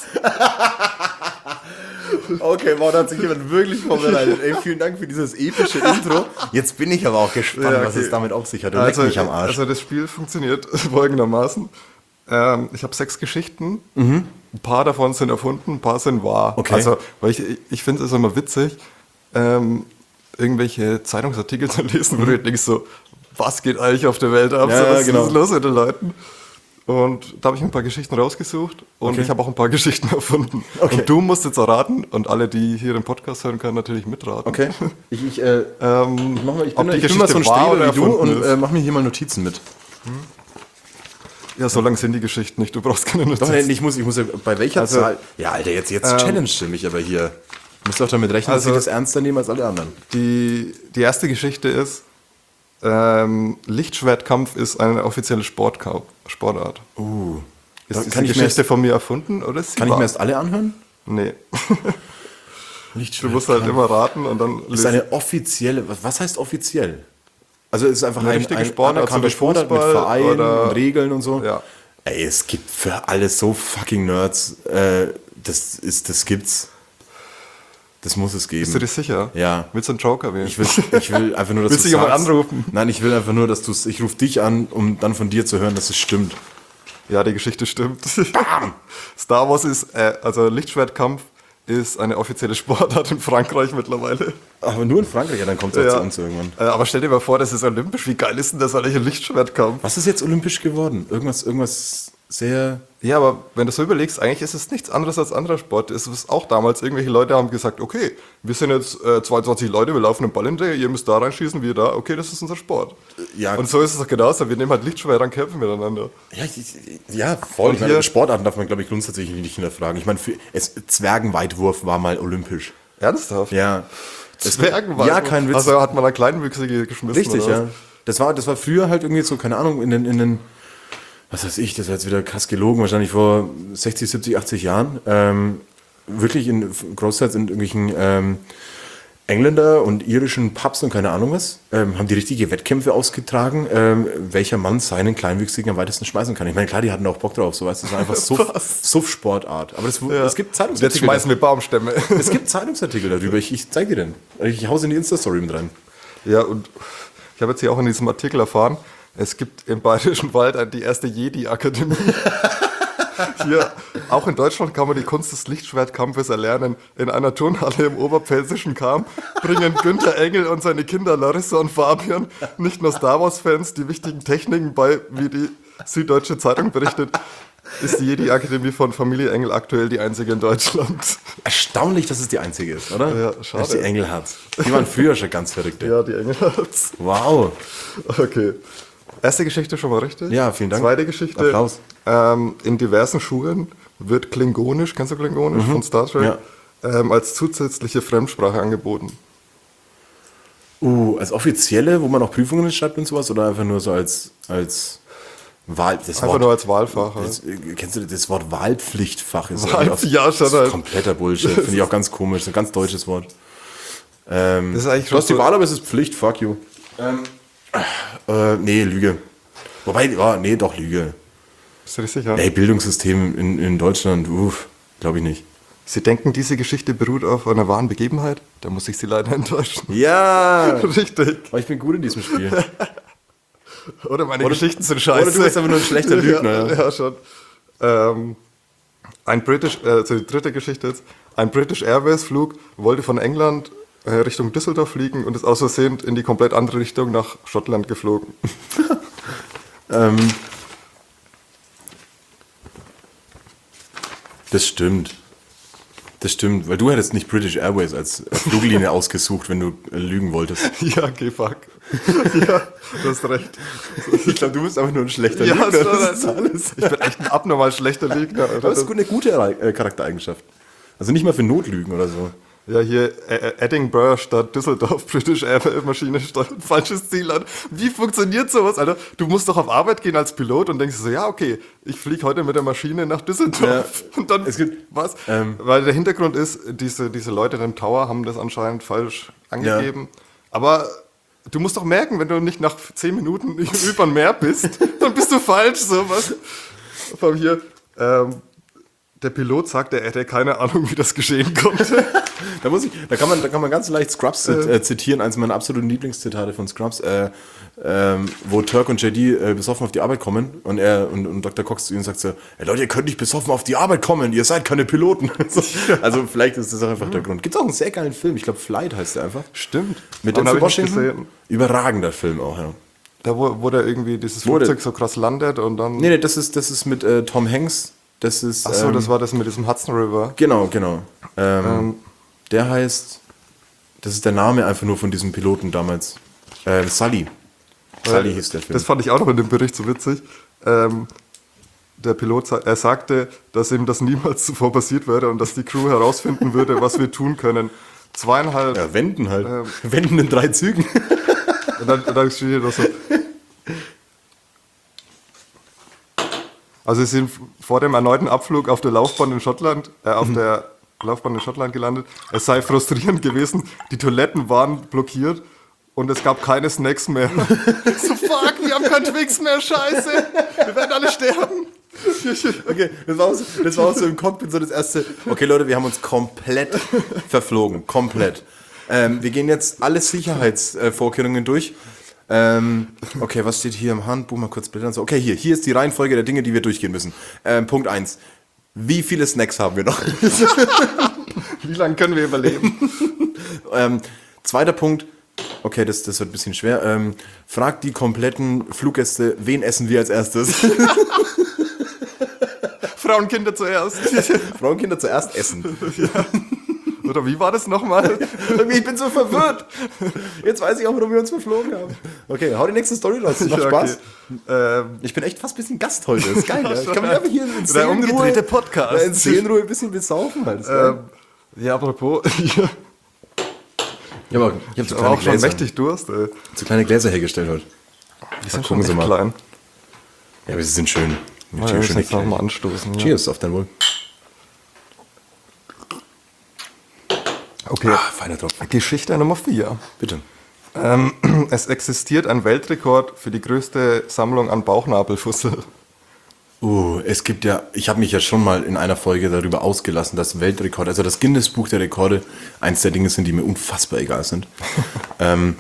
Okay, wow, da hat sich jemand wirklich vorbereitet. Ey, vielen Dank für dieses epische Intro. Jetzt bin ich aber auch gespannt, Ja, okay. was es damit auf sich hat. Du Also, leckst mich am Arsch. also das Spiel funktioniert folgendermaßen. Ähm, ich habe sechs Geschichten. Ein paar davon sind erfunden, ein paar sind wahr. Okay. Also, weil ich, ich finde es immer witzig, ähm, irgendwelche Zeitungsartikel zu lesen, wo du denkst so, was geht eigentlich auf der Welt ab? Ja, so, was ja, genau. ist los mit den Leuten? Und da habe ich ein paar Geschichten rausgesucht und Okay. ich habe auch ein paar Geschichten erfunden. Okay. Und du musst jetzt erraten und alle, die hier den Podcast hören können, natürlich mitraten. Okay. Ich, ich, äh, Ähm, ich, mach mal, ich, ob bin, die ich bin mal so ein Geschichte wahr Streber oder wie du erfunden und ist. äh, mach mir hier mal Notizen mit. Ja, so lang sind die Geschichten nicht. Du brauchst keine Notizen. Doch, nee, ich muss, ich muss ja, bei welcher Also, Zahl? Ja, Alter, jetzt, jetzt ähm, challenge du mich aber hier. Du musst doch damit rechnen, Also- dass ich das ernster nehme als alle anderen. Die, die erste Geschichte ist, ähm, Lichtschwertkampf ist eine offizielle Sportkau- Sportart. Uh. Ist Da diese kann ich mir Geschichte erst, von mir erfunden oder ist sie kann ich wahr? mir erst alle anhören? Nee. Nicht Du musst halt immer raten und dann Ist eine offizielle, was, was heißt offiziell? Also es ist einfach Eine ein, richtige ein Sportart, anerkannter so wie Sportart mit Fußball Vereinen oder- und Regeln und so. Ja. Ey, es gibt für alles so fucking Nerds. Äh, das ist, das gibt's. Das muss es geben. Bist du dir sicher? Ja. Willst du einen Joker wählen? Ich will, ich will einfach nur, dass Willst du du jemanden sagst. anrufen? Nein, ich will einfach nur, dass du es. Ich rufe dich an, um dann von dir zu hören, dass es stimmt. Ja, die Geschichte stimmt. Star Wars ist, äh, also Lichtschwertkampf ist eine offizielle Sportart in Frankreich mittlerweile. Aber nur in Frankreich, ja, dann kommt es auch Ja. zu uns irgendwann. Äh, aber stell dir mal vor, das ist olympisch. Wie geil ist denn das eigentlich ein Lichtschwertkampf? Was ist jetzt olympisch geworden? Irgendwas, irgendwas sehr. Ja, aber wenn du so überlegst, eigentlich ist es nichts anderes als anderer Sport. Es ist auch damals, irgendwelche Leute haben gesagt, okay, wir sind jetzt äh, zweiundzwanzig Leute, wir laufen einen Ball hinterher, ihr müsst da reinschießen, wir da, okay, das ist unser Sport. Ja. Und so ist es doch genauso, wir nehmen halt Lichtschwert und kämpfen miteinander. Ja, ich- ja voll. Und Ich meine, hier- Sportarten darf man, glaube ich, grundsätzlich nicht hinterfragen. Ich meine, für, es, Zwergenweitwurf war mal olympisch. Ernsthaft? Ja. Zwergenwald. Ja, kein Witz. Also hat man da Kleinwüchsige geschmissen. Richtig, oder ja. Das war, das war früher halt irgendwie so, keine Ahnung, in den, in den, was weiß ich, das war jetzt wieder krass gelogen, wahrscheinlich vor sechzig, siebzig, achtzig Jahren, ähm, wirklich in großteils in irgendwelchen ähm, Engländer und irischen Pubs und keine Ahnung was, ähm, haben die richtige Wettkämpfe ausgetragen, ähm, welcher Mann seinen Kleinwüchsigen am weitesten schmeißen kann. Ich meine, klar, die hatten auch Bock drauf, so weißt du, das war einfach Suff, Suff-Sportart. Aber das, Ja. es gibt Jetzt Zeitungsartikel. schmeißen wir Baumstämme. Es gibt Zeitungsartikel darüber. Ich, ich zeige dir den. Ich hau's in die Insta-Story mit rein. Ja, und ich habe jetzt hier auch in diesem Artikel erfahren, es gibt im Bayerischen Wald die erste Jedi-Akademie. Hier, auch in Deutschland kann man die Kunst des Lichtschwertkampfes erlernen. In einer Turnhalle im oberpfälzischen Cham bringen Günther Engel und seine Kinder Larissa und Fabian nicht nur Star Wars-Fans die wichtigen Techniken bei, wie die Süddeutsche Zeitung berichtet, ist die Jedi-Akademie von Familie Engel aktuell die einzige in Deutschland. Erstaunlich, dass es die einzige ist, oder? Ja, schade. Dass die Engel hat. Die waren früher schon ganz verrückt. Ja, die Engel hat's. Wow. Okay. Erste Geschichte schon mal richtig? Ja, vielen Dank. Zweite Geschichte. Applaus. Ähm, in diversen Schulen wird Klingonisch, kennst du Klingonisch von Star Trek, ähm, als zusätzliche Fremdsprache angeboten. Uh, als offizielle, wo man auch Prüfungen schreibt und sowas, oder einfach nur so als, als Wahl, das Einfach Wort, nur als Wahlfach. Halt. das, äh, kennst du das Wort Wahlpflichtfach? Ist Wahl- irgendwie ja, schon das ist halt. kompletter Bullshit. Finde ich auch ganz komisch. Das ist ein ganz deutsches Wort. Ähm, Das ist eigentlich du schon hast die so- Wahl, aber es ist Pflicht. Fuck you. Ähm, äh, nee, Lüge. Wobei, ja, nee, doch Lüge. Bist du dir sicher? Ey, Bildungssystem in, in Deutschland, uff, glaube ich nicht. Sie denken, diese Geschichte beruht auf einer wahren Begebenheit? Da muss ich Sie leider enttäuschen. Ja! Richtig. Aber ich bin gut in diesem Spiel. Oder meine Oder- Geschichten sind scheiße. oder du bist aber nur ein schlechter Lügner. Ja, ja schon. Ähm, ein British, äh, also die dritte Geschichte jetzt. Ein British Airways Flug wollte von England äh, Richtung Düsseldorf fliegen und ist aus Versehen in die komplett andere Richtung nach Schottland geflogen. ähm, Das stimmt. Das stimmt, weil du hättest nicht British Airways als Fluglinie ausgesucht, wenn du äh, lügen wolltest. Ja, okay, fuck. Ja, du hast recht. Ich glaube, du bist einfach nur ein schlechter Ja, Lügner. das Das ist alles. Ich bin echt ein abnormal schlechter Lügner. Alter. Das ist eine gute äh, Charaktereigenschaft. Also nicht mal für Notlügen oder so. Ja, hier äh, Edinburgh statt Düsseldorf, British Airways Maschine statt falsches Ziel an. Wie funktioniert sowas, Alter? Du musst doch auf Arbeit gehen als Pilot und denkst so, ja, okay, ich fliege heute mit der Maschine nach Düsseldorf. Ja, und dann, es gibt, was? ähm, Weil der Hintergrund ist, diese, diese Leute im Tower haben das anscheinend falsch angegeben. Ja. Aber du musst doch merken, wenn du nicht nach zehn Minuten über ein Meer bist, dann bist du falsch, sowas. Von hier, ähm, der Pilot sagt, er hätte keine Ahnung, wie das geschehen konnte. Da, muss ich, da, kann man, da kann man ganz leicht Scrubs äh, zitieren, eins meiner absoluten Lieblingszitate von Scrubs, äh, ähm, wo Turk und J D äh, besoffen auf die Arbeit kommen und er und, und Doktor Cox zu ihnen sagt so, hey Leute, ihr könnt nicht besoffen auf die Arbeit kommen, ihr seid keine Piloten. Also vielleicht ist das auch einfach der Grund. Gibt es auch einen sehr geilen Film, ich glaube Flight heißt der einfach. Stimmt. Mit Den Denzel hab ich nicht Washington. gesehen. Überragender Film auch, ja. Da wo, wo der irgendwie dieses Wo Flugzeug der- so krass landet und dann... Nee, nee, das ist, das ist mit äh, Tom Hanks. Das ist, Achso, ähm, das war das mit diesem Hudson River. Genau, genau. Ähm, Ähm, der heißt, das ist der Name einfach nur von diesem Piloten damals. Ähm, Sully. Sully hieß der Film. Das fand ich auch noch in dem Bericht so witzig. Ähm, der Pilot, sa- er sagte, dass ihm das niemals zuvor passiert würde und dass die Crew herausfinden würde, was wir tun können. Zweieinhalb... ja, Wenden halt. Ähm. Wenden in drei Zügen. Und dann, und dann steht hier noch so... Also sie sind vor dem erneuten Abflug auf der Laufbahn in Schottland, äh, auf der Laufbahn in Schottland gelandet. Es sei frustrierend gewesen, die Toiletten waren blockiert und es gab keine Snacks mehr. So fuck, wir haben keinen Twix mehr, scheiße. Wir werden alle sterben. Okay, das war, auch so, das war auch so im Cockpit so das erste. Okay, Leute, wir haben uns komplett verflogen. Komplett. Ähm, wir gehen jetzt alle Sicherheitsvorkehrungen durch. Ähm, okay, was steht hier im Handbuch? Mal kurz blättern. So, okay, hier. Hier ist die Reihenfolge der Dinge, die wir durchgehen müssen. Ähm, Punkt eins. Wie viele Snacks haben wir noch? Wie lange können wir überleben? ähm, zweiter Punkt. Okay, das, das wird ein bisschen schwer. Ähm, fragt die kompletten Fluggäste, wen essen wir als erstes? Frauen, Kinder zuerst. Frauen, Kinder zuerst essen. Oder wie war das nochmal? Irgendwie, ich bin so verwirrt. Jetzt weiß ich auch, warum wir uns verflogen haben. Okay, hau die nächste Story raus. Das macht Ja, Spaß. okay. Ähm, Ich bin echt fast ein bisschen Gast heute. Das ist geil. Ja. Ich kann mich einfach hier in Der umgedrehte Podcast. Ja, in Seelenruhe ein bisschen besaufen. Halt. Das ist geil. ähm, ja, apropos, ich ja, aber ich habe so habe auch kleine schon Gläser, mächtig Durst. Ey. so kleine Gläser hergestellt heute. Die sind gucken schon Sie echt mal. klein. Ja, aber sie sind schön. Ja, wir müssen jetzt noch mal anstoßen. Ja. Cheers, auf dein Wohl. Okay, Ah, feiner Tropfen. Geschichte Nummer vier. Bitte. Ähm, es existiert ein Weltrekord für die größte Sammlung an Bauchnabelfussel. Uh, es gibt ja, ich habe mich ja schon mal in einer Folge darüber ausgelassen, dass Weltrekord, also das Guinness-Buch der Rekorde, eins der Dinge sind, die mir unfassbar egal sind. ähm,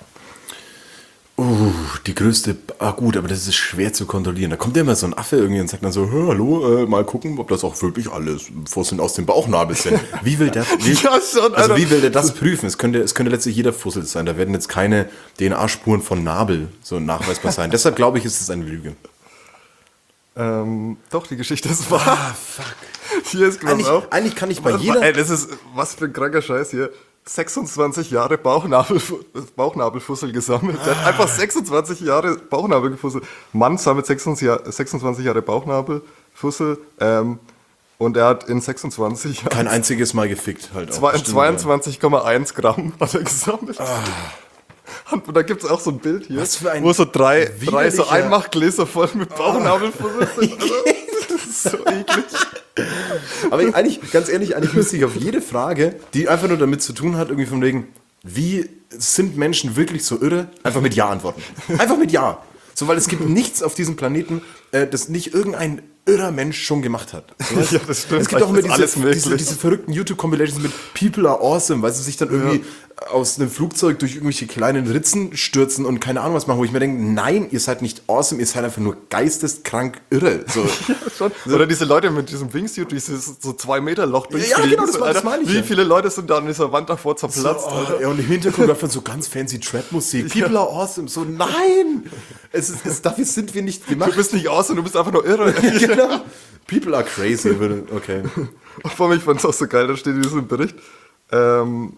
uh, die größte, ah gut, aber das ist schwer zu kontrollieren. Da kommt ja immer so ein Affe irgendwie und sagt dann so, "Hör, hallo, äh, mal gucken, ob das auch wirklich alles Fusseln aus dem Bauchnabel sind. Wie will der, wie, Ja, schon, also Alter. wie will der das prüfen? Es könnte, es könnte letztlich jeder Fussel sein. Da werden jetzt keine D N A-Spuren von Nabel so nachweisbar sein. Deshalb glaube ich, ist es eine Lüge. Ähm, doch, die Geschichte ist wahr. Ah, fuck. Hier ist Eigentlich, auf. eigentlich kann ich bei Was- jeder... Ey, das ist, was für ein kranker Scheiß hier. sechsundzwanzig Jahre Bauchnabelfu Bauchnabelfussel gesammelt. Der hat einfach sechsundzwanzig Jahre Bauchnabelfussel. Mann sammelt sechsundzwanzig, Jahr, sechsundzwanzig Jahre Bauchnabelfussel. Ähm, und er hat in sechsundzwanzig Jahren Kein einziges Mal gefickt halt. auch. zwei- Bestimmt, zweiundzwanzig Komma eins Gramm hat er gesammelt. Und da gibt es auch so ein Bild hier, Was für ein wo so drei, drei so widerlicher- Einmachgläser voll mit Bauchnabelfussel sind. Alter. Das ist so eklig. ja. Aber ich- eigentlich, ganz ehrlich, eigentlich müsste ich auf jede Frage, die einfach nur damit zu tun hat, irgendwie von wegen, wie sind Menschen wirklich so irre, einfach mit Ja antworten. Einfach mit Ja. So, weil es gibt nichts auf diesem Planeten, äh, das nicht irgendein irrer Mensch schon gemacht hat. So, weißt du? Ja, das stimmt. Es gibt auch immer Das ist alles diese, möglich. diese, diese verrückten YouTube-Compilations mit People are awesome, weil sie sich dann irgendwie aus einem Flugzeug durch irgendwelche kleinen Ritzen stürzen und keine Ahnung was machen, wo ich mir denke, nein, ihr seid nicht awesome, ihr seid einfach nur geisteskrank irre. So. Schon. Oder diese Leute mit diesem Wingsuit, dieses so zwei Meter Loch durchfliegen. genau, das So, war- das Alter, meine ich Wie ja. viele Leute sind da an dieser Wand davor So, zerplatzt? Alter? oh, ja, und im Hintergrund einfach so ganz fancy Trap-Musik. People are awesome. So, nein! Es ist, es, dafür sind wir nicht Du gemacht. bist nicht aus und du bist einfach nur irre. genau. People are crazy. Würde, okay. Vor mich fand es auch so geil, da steht in diesem Bericht. Ähm,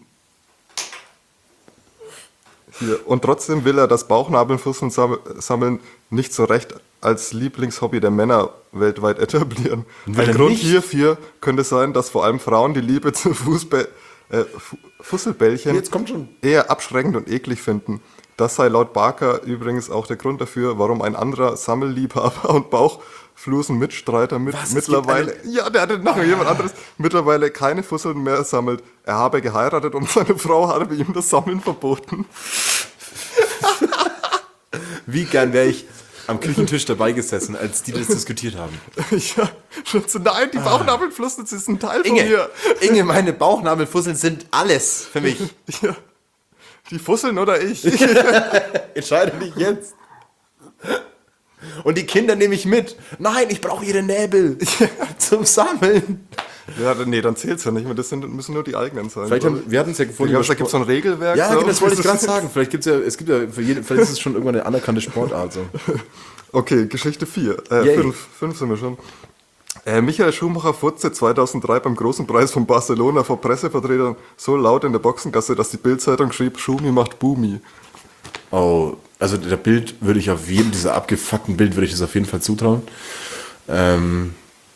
hier. Und trotzdem will er das Bauchnabelfusseln sammeln nicht so recht als Lieblingshobby der Männer weltweit etablieren. Will Ein er Grund nicht? hierfür könnte sein, dass vor allem Frauen die Liebe zu Fußbä äh, Fu- Fusselbällchen Jetzt kommt schon. eher abschreckend und eklig finden. Das sei laut Barker übrigens auch der Grund dafür, warum ein anderer Sammelliebhaber und Bauchflusen-Mitstreiter mit Was? Es mittlerweile, gibt ja, der hatte nachher jemand anderes, mittlerweile keine Fusseln mehr sammelt. Er habe geheiratet und seine Frau habe ihm das Sammeln verboten. Wie gern wäre ich am Küchentisch dabei gesessen, als die das diskutiert haben. Ja, schon so, nein, die Bauchnabelflusen, das ist ein Teil von Inge, mir. Inge, meine Bauchnabelfusseln sind alles für mich. Ja. Die Fusseln oder ich? Entscheide dich jetzt. Und die Kinder nehme ich mit. Nein, ich brauche ihre Näbel zum Sammeln. Ja, nee, dann zählt's ja nicht mehr. Das sind, müssen nur die eigenen sein. Vielleicht haben, wir hatten es ja gefunden. Ich glaube, da gibt es so ein Regelwerk. Ja, so. das wollte ich gerade sagen. Vielleicht gibt's ja, es gibt ja, für jede, vielleicht ist es schon irgendwann eine anerkannte Sportart. So. Okay, Geschichte vier. Äh, Yay. fünf. Fünf sind wir schon. Äh, Michael Schumacher furzte zweitausenddrei beim großen Preis von Barcelona vor Pressevertretern so laut in der Boxengasse, dass die Bild-Zeitung schrieb, Schumi macht Boomi. Oh, also der Bild würde ich auf jeden, dieser abgefuckten Bild würde ich das auf jeden Fall zutrauen. Ähm,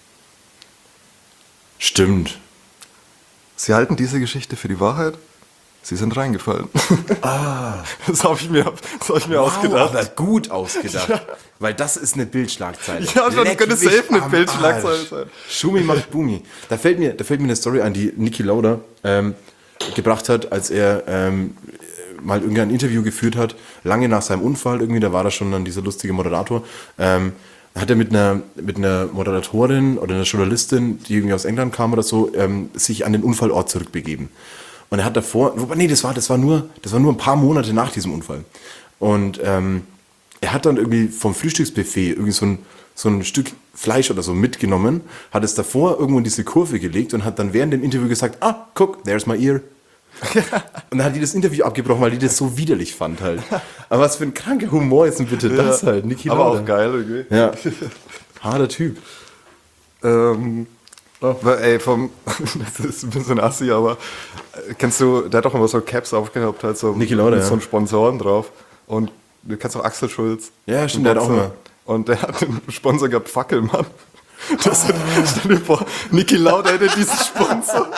stimmt. Sie halten diese Geschichte für die Wahrheit? Sie sind reingefallen. Ah. Das habe ich mir, das hab ich mir ausgedacht. Aber gut ausgedacht. Ja. Weil das ist eine Bildschlagzeile. Ja, schon, das könnte mich safe eine am Bildschlagzeile Arsch. sein. Schumi macht Boomi. Da fällt mir, da fällt mir eine Story ein, die Niki Lauda ähm, gebracht hat, als er ähm, mal irgendein Interview geführt hat, lange nach seinem Unfall, irgendwie, da war da schon dann dieser lustige Moderator, ähm, hat er mit einer, mit einer Moderatorin oder einer Journalistin, die irgendwie aus England kam oder so, ähm, sich an den Unfallort zurückbegeben. Und er hat davor, wobei, nee, das war, das war nur, das war nur ein paar Monate nach diesem Unfall. Und ähm, er hat dann irgendwie vom Frühstücksbuffet irgendwie so ein, so ein Stück Fleisch oder so mitgenommen, hat es davor irgendwo in diese Kurve gelegt und hat dann während dem Interview gesagt, ah, guck, there's my ear. Und dann hat die das Interview abgebrochen, weil die das so widerlich fand halt. Aber was für ein kranker Humor ist denn bitte das halt, Niki Aber Lauda. auch geil irgendwie. Ja, harter Typ. Ähm, oh. Ey, vom, das ist ein bisschen assi, aber äh, kennst du, der hat doch immer so Caps aufgehabt, halt so Niki Lauda, mit ja. so einen Sponsoren drauf. Und du kennst auch Axel Schulz. Ja, stimmt, der hat auch immer. Und der hat den Sponsor gehabt, Fackelmann. Das sind, stell dir vor, Niki Lauda hätte diesen Sponsor.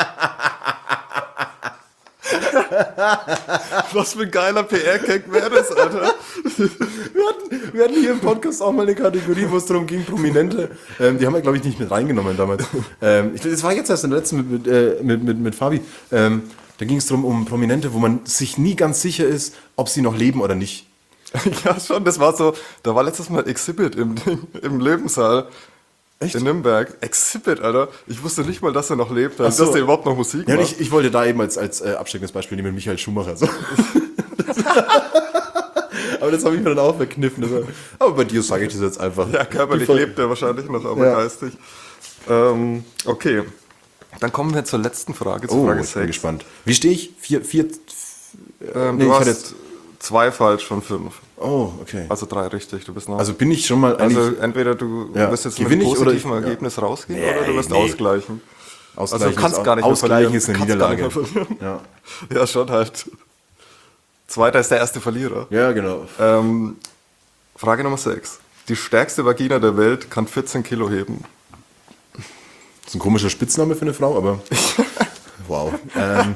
Was für ein geiler P R-Gag wäre das, Alter. Wir hatten, wir hatten hier im Podcast auch mal eine Kategorie, wo es darum ging, Prominente. Ähm, die haben wir, glaube ich, nicht mit reingenommen damals. Ähm, ich, das war jetzt erst in der letzten mit, mit, äh, mit, mit, mit Fabi. Ähm, da ging es darum, um Prominente, wo man sich nie ganz sicher ist, ob sie noch leben oder nicht. Ja, schon, das war so, da war letztes Mal Exhibit im, im Löwensaal. Echt? In Nürnberg. Exhibit, Alter. Ich wusste nicht mal, dass er noch lebt, Ach dass so. der überhaupt noch Musik Ja, und macht. ich, ich wollte da eben als, als äh, abschreckendes Beispiel nehmen, Michael Schumacher. So. Aber das habe ich mir dann auch verkniffen. Also, aber bei dir sage ich das jetzt einfach. Ja, körperlich Die Fol- lebt er wahrscheinlich noch, aber Ja. geistig. Ähm, okay. Dann kommen wir zur letzten Frage, zur Oh, Frage ich bin sechs. gespannt. Wie stehe ich? Vier, vier. Ähm, Nee, du ich hast hatte jetzt- zwei falsch von fünf. Oh, okay. Also drei richtig, du bist noch. Also bin ich schon mal eigentlich Also entweder du Ja. wirst jetzt mit Gewinne einem ich oder positiven ich- Ergebnis rausgehen Nee, oder du wirst nee. ausgleichen. Ausgleichen Also du kannst ist, gar nicht mehr Ausgleichen verlieren. ist eine Kannst gar nicht Niederlage. mehr verlieren. Ja. Ja, schon halt. Zweiter ist der erste Verlierer. ja, genau. Ähm, Frage Nummer sechs. Die stärkste Vagina der Welt kann vierzehn Kilo heben. Das ist ein komischer Spitzname für eine Frau, aber wow. Ähm,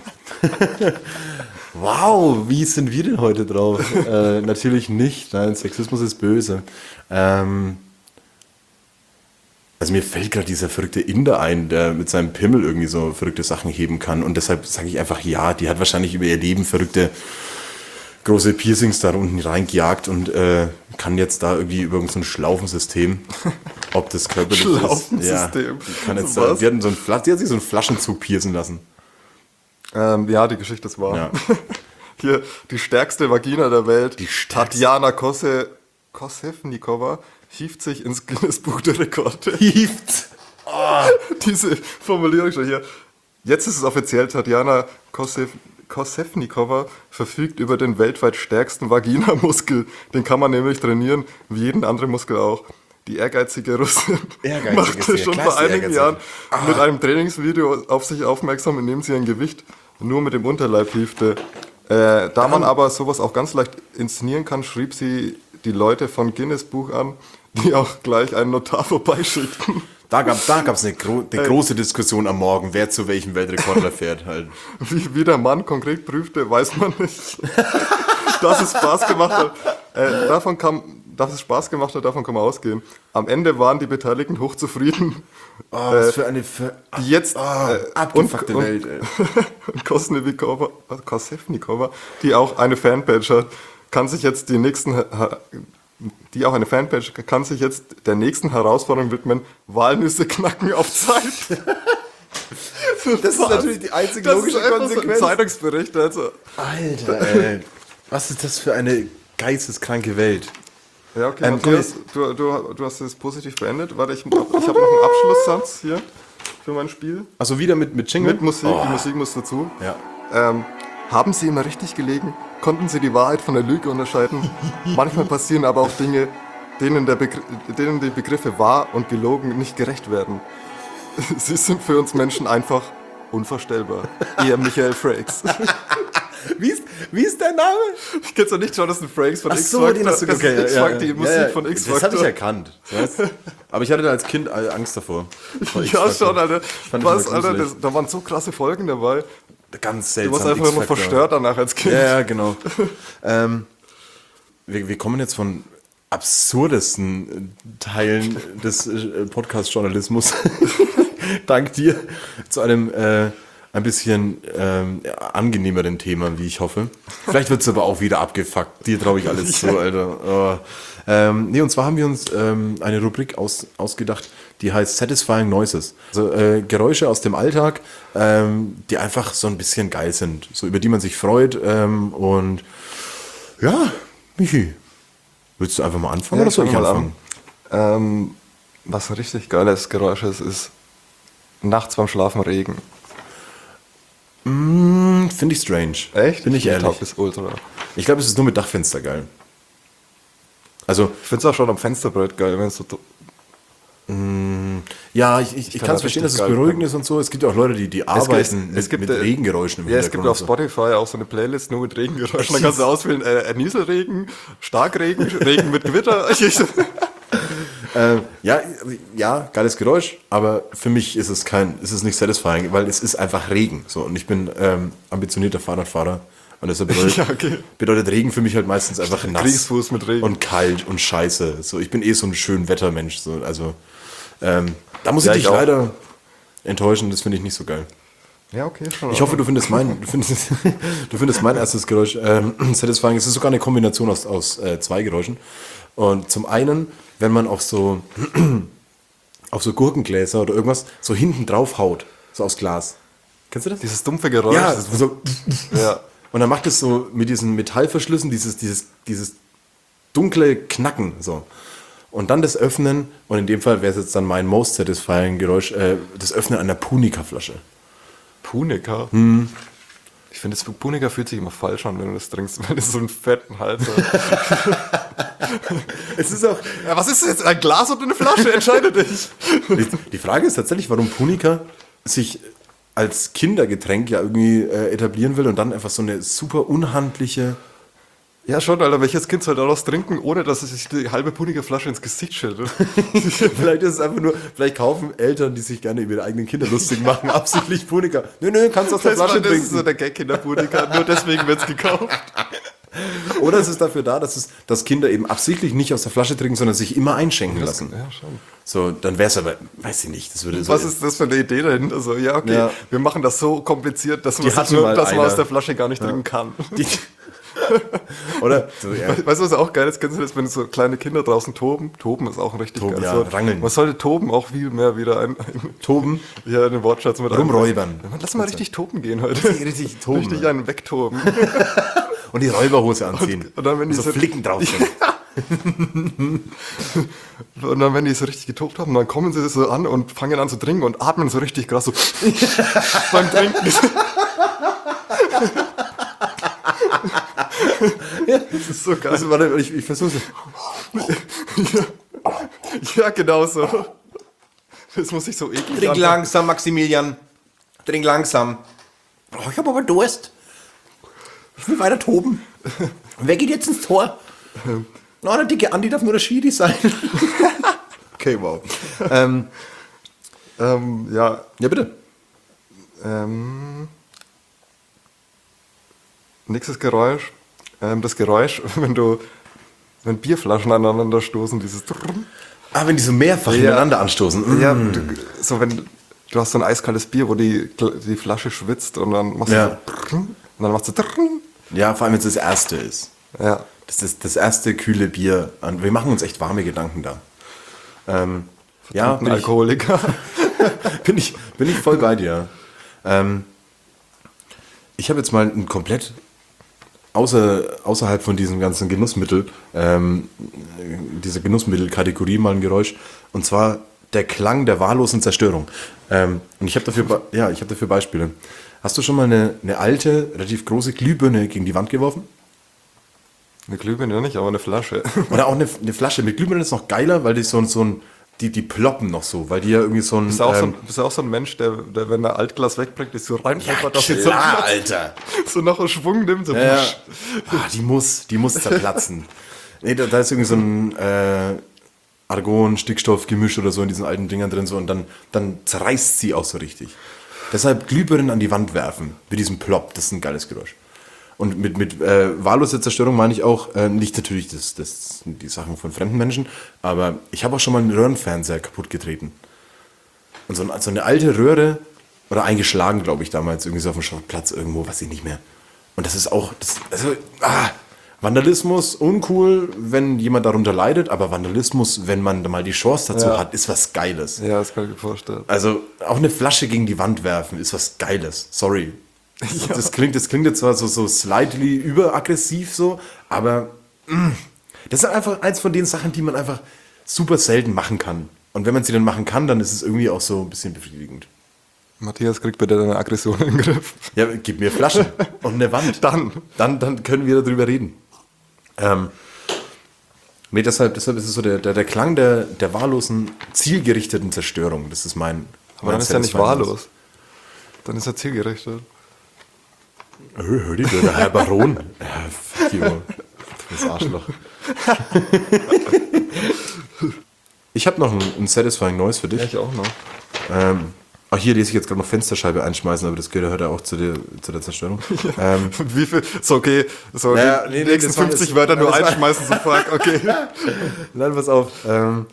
wow, wie sind wir denn heute drauf? äh, natürlich nicht. Nein, Sexismus ist böse. Ähm, also mir fällt gerade dieser verrückte Inder ein, der mit seinem Pimmel irgendwie so verrückte Sachen heben kann. Und deshalb sage ich einfach ja, die hat wahrscheinlich über ihr Leben verrückte große Piercings da unten reingejagt und äh, kann jetzt da irgendwie über so ein Schlaufensystem, ob das körperlich ist. Schlaufensystem. Die kann jetzt So da, was? die, hatten so ein, Fla- die hat sich so einen Flaschenzug piercen lassen. Ähm, ja, die Geschichte ist wahr. Ja. Hier, die stärkste Vagina der Welt, Die stärkste. Tatjana Kose, Kosevnikova, hieft sich ins Guinness-Buch der Rekorde. Hieft! Diese Formulierung schon hier. Jetzt ist es offiziell, Tatjana Kosev, Kosevnikova verfügt über den weltweit stärksten Vaginamuskel. Den kann man nämlich trainieren, wie jeden anderen Muskel auch. die ehrgeizige Russin Ehrgeizige machte Russin, schon klar ist vor sie einigen ehrgeizig. Jahren Ah. mit einem Trainingsvideo auf sich aufmerksam, indem sie ein Gewicht nur mit dem Unterleib hiefte. Äh, da man aber sowas auch ganz leicht inszenieren kann, schrieb sie die Leute von Guinness Buch an, die auch gleich einen Notar vorbeischickten. Da gab es da gab's eine, gro eine große Diskussion am Morgen, wer zu welchem Weltrekordler fährt. Halt. Wie, wie der Mann konkret prüfte, weiß man nicht. Dass es Spaß gemacht hat, äh, davon kam, dass es Spaß gemacht hat, davon kann man ausgehen. Am Ende waren die Beteiligten hochzufrieden. Oh, was für eine für, Die jetzt oh, äh, abgefuckte und, Welt. Ey. Und Kosnevnikova, Kosevnikova, die auch eine Fanpage hat, kann sich jetzt die nächsten, die auch eine Fanpage, kann sich jetzt der nächsten Herausforderung widmen: Walnüsse knacken auf Zeit. Das ist natürlich die einzige Das logische ist einfach Konsequenz. So ein Zeitungsbericht, also. Alter, ey. Was ist das für eine geisteskranke Welt? Ja, okay, Ähm, Matthias, du, du, du hast es positiv beendet. Warte, ich, ich habe noch einen Abschlusssatz hier für mein Spiel. Also wieder mit, mit Jingle? Mit Musik, Oh. die Musik muss dazu. Ja. Ähm, haben Sie immer richtig gelegen? Konnten Sie die Wahrheit von der Lüge unterscheiden? Manchmal passieren aber auch Dinge, denen, der Begr denen die Begriffe wahr und gelogen nicht gerecht werden. Sie sind für uns Menschen einfach unvorstellbar. Ihr Michael Frakes. Wie ist, wie ist dein Name? Ich kenn's doch nicht, Jonathan Frakes von Ach so, X-Factor. den hast du Das ist okay, X-Factor, die Musik ja, ja. von Das habe ich X-Factor. erkannt. Weißt? Aber ich hatte da als Kind Angst davor. Vor Ja, X-Factor. schon, Alter. Fand ich Was, immer Alter, gruselig. das, da waren so krasse Folgen dabei. Ganz Du seltsam. warst einfach nur X-Factor. verstört danach als Kind. Ja, ja, genau. ähm, wir, wir kommen jetzt von absurdesten Teilen des äh, Podcast-Journalismus, dank dir, zu einem äh, ein bisschen ähm, angenehmeren Thema, wie ich hoffe. Vielleicht wird es aber auch wieder abgefuckt. Dir traue ich alles zu, Alter. Oh. Ähm, nee, und zwar haben wir uns ähm, eine Rubrik aus, ausgedacht, die heißt Satisfying Noises. Also äh, Geräusche aus dem Alltag, ähm, die einfach so ein bisschen geil sind, so über die man sich freut. Ähm, und ja, Michi, willst du einfach mal anfangen oder soll ich fang mal anfangen? an. Ähm, was ein richtig geiles Geräusch ist, ist nachts beim Schlafen Regen. Hm, Finde ich strange. Echt? Bin ich ehrlich. Top ist ultra. Ich glaube, es ist nur mit Dachfenster geil. Also, Ich finde es auch schon am Fensterbrett geil, wenn es so. ja, ich, ich, ich kann kann da es verstehen, dass es richtig geil beruhigend werden. ist und so. Es gibt ja auch Leute, die, die arbeiten es gibt, mit, mit äh, Regengeräuschen im Ja, es gibt Hintergrund auf und so. Spotify auch so eine Playlist nur mit Regengeräuschen. Dann kannst du auswählen, äh, Nieselregen, Starkregen, Regen mit Gewitter. Ähm, ja, ja, geiles Geräusch, aber für mich ist es kein, ist es nicht satisfying, weil es ist einfach Regen. So, und ich bin ähm, ambitionierter Fahrradfahrer. Und deshalb bedeutet, Ja, okay. bedeutet Regen für mich halt meistens einfach nass. Kriegsfuß mit Regen. Und kalt und scheiße. So, ich bin eh so ein schön Wettermensch. So, also, ähm, da muss Ja, ich ich dich auch. leider enttäuschen, das finde ich nicht so geil. Ja, okay, schon. Ich hoffe, du findest mein, du findest, du findest mein erstes Geräusch ähm, satisfying. Es ist sogar eine Kombination aus, aus äh, zwei Geräuschen. Und zum einen, wenn man auf so, auf so Gurkengläser oder irgendwas so hinten drauf haut, so aus Glas. Kennst du das? Dieses dumpfe Geräusch. Ja, das ist, so, ja. und dann macht es so mit diesen Metallverschlüssen dieses, dieses, dieses dunkle Knacken. So. Und dann das Öffnen, und in dem Fall wäre es jetzt dann mein most satisfying Geräusch, äh, das Öffnen einer Punika-Flasche. Punika. Hm. Ich finde, das Punika fühlt sich immer falsch an, wenn du das trinkst, weil es so einen fetten Hals hat. Es ist auch. Ja, was ist das jetzt? Ein Glas oder eine Flasche? Entscheide dich. Die, die Frage ist tatsächlich, warum Punika sich als Kindergetränk ja irgendwie äh, etablieren will und dann einfach so eine super unhandliche. Ja, schon, Alter. Welches Kind soll daraus trinken, ohne dass es sich die halbe Punika-Flasche ins Gesicht schüttet? Vielleicht ist es einfach nur, vielleicht kaufen Eltern, die sich gerne über ihre eigenen Kinder lustig machen, absichtlich Punika. Nö, nö, kannst du aus der Das, Flasche das ist so trinken. der Gag-Kinder-Punika. Nur deswegen wird es gekauft. Oder es ist dafür da, dass, es, dass Kinder eben absichtlich nicht aus der Flasche trinken, sondern sich immer einschenken lassen. Ja, schon. So, dann wäre es aber, weiß ich nicht, das würde so. Was ist das für eine Idee dahinter? So, ja, okay, Ja. wir machen das so kompliziert, dass man, hatten sich nur, mal dass man einer. aus der Flasche gar nicht trinken kann. Die, oder? So, ja. Weißt du, was auch geil ist? Kennst du das, wenn so kleine Kinder draußen toben? Toben ist auch ein richtig Toben, geiles ja, Wort. rangeln. Man sollte Toben auch viel mehr wieder ein, ein Toben. ja, in den Wortschatz mit Rumräubern. einbringen. Lass mal richtig toben gehen heute. Richtig, richtig toben. Richtig einen wegtoben. Und die Räuberhose anziehen. Und dann, wenn die so so- Flicken drauf sind. Und dann, wenn die so richtig getobt haben, dann kommen sie so an und fangen an zu trinken und atmen so richtig krass so beim Trinken. Das ist so geil. Also, warte, ich, ich versuche es. Ja, genau so. Das muss ich so eklig Trink anhören. langsam, Maximilian. Trink langsam. Oh, ich habe aber Durst. Ich will weiter toben. Wer geht jetzt ins Tor? Na, der dicke Andi darf nur der Schiri sein. Okay, wow. ähm, ähm, ja, Ja, bitte. ähm, nächstes Geräusch. Ähm, das Geräusch, wenn du, wenn Bierflaschen aneinander stoßen, dieses Drrrm. Ah, wenn die so mehrfach Ja. ineinander anstoßen. Mm. Ja, du, so wenn du hast so ein eiskaltes Bier, wo die, die Flasche schwitzt und dann machst Ja. du so Drrrm, und dann machst du Drrrm. Ja, vor allem, wenn es das erste ist. Ja. Das ist das erste kühle Bier. Und wir machen uns echt warme Gedanken da. Ähm, ja, Ein bin ich, Alkoholiker. bin, ich, bin ich voll bei dir. Ähm, ich habe jetzt mal ein komplett außer, außerhalb von diesem ganzen Genussmittel, ähm, dieser Genussmittelkategorie mal ein Geräusch. Und zwar der Klang der wahllosen Zerstörung. Ähm, und ich habe dafür, Be- ja, ich habe dafür Beispiele. Hast du schon mal eine, eine alte, relativ große Glühbirne gegen die Wand geworfen? Eine Glühbirne ja nicht, aber eine Flasche. Oder auch eine, eine Flasche mit Glühbirne ist noch geiler, weil die so, ein- so ein, die, die ploppen noch so, weil die ja irgendwie so ein... Bist du auch, so, ähm, ein, bist du auch so ein Mensch, der, der wenn er Altglas wegbringt, ist so reinpfeffert, dass jetzt so, klar, Alter. so noch einen Schwung nimmt. So Ja, ah, die muss, die muss zerplatzen. Nee, da, da ist irgendwie so ein äh, Argon-Stickstoff-Gemisch oder so in diesen alten Dingern drin so und dann, dann zerreißt sie auch so richtig. Deshalb Glühbirnen an die Wand werfen, mit diesem Plop, das ist ein geiles Geräusch. Und mit, mit äh, wahlloser Zerstörung meine ich auch, äh, nicht natürlich das, das, die Sachen von fremden Menschen, aber ich habe auch schon mal einen Röhrenfernseher kaputt getreten. Und so, ein, so eine alte Röhre, oder eingeschlagen, glaube ich, damals, irgendwie so auf dem Schrottplatz irgendwo, weiß ich nicht mehr. Und das ist auch, das, also, ah, Vandalismus, uncool, wenn jemand darunter leidet, aber Vandalismus, wenn man da mal die Chance dazu Ja. hat, ist was Geiles. Ja, das kann ich mir vorstellen. Also auch eine Flasche gegen die Wand werfen ist was Geiles. Sorry. Das, das, klingt, das klingt jetzt zwar so, so slightly überaggressiv so, aber mm, das ist einfach eins von den Sachen, die man einfach super selten machen kann. Und wenn man sie dann machen kann, dann ist es irgendwie auch so ein bisschen befriedigend. Matthias, kriegt bitte deine Aggression in den Griff. Ja, gib mir Flaschen und eine Wand. Dann. Dann, dann können wir darüber reden. Ähm, nee, deshalb, deshalb ist es so der, der, der Klang der, der wahllosen, zielgerichteten Zerstörung. Das ist mein. Aber dann ist er nicht wahllos. Dann ist er zielgerichtet. Hör, hör die, der Herr Baron. Ja, fuck you. Das Arschloch. Ich habe noch ein, ein Satisfying Noise für dich. Ja, ich auch noch. Ähm, auch hier lese ich jetzt gerade noch Fensterscheibe einschmeißen, aber das gehört ja auch zu der, zu der Zerstörung. Ähm, Wie viel? So, okay. So, Ja, die nee, nee, nächsten das war- fünfzig das- Wörter nur das war- einschmeißen, so fuck, okay. Nein, pass auf. Ähm,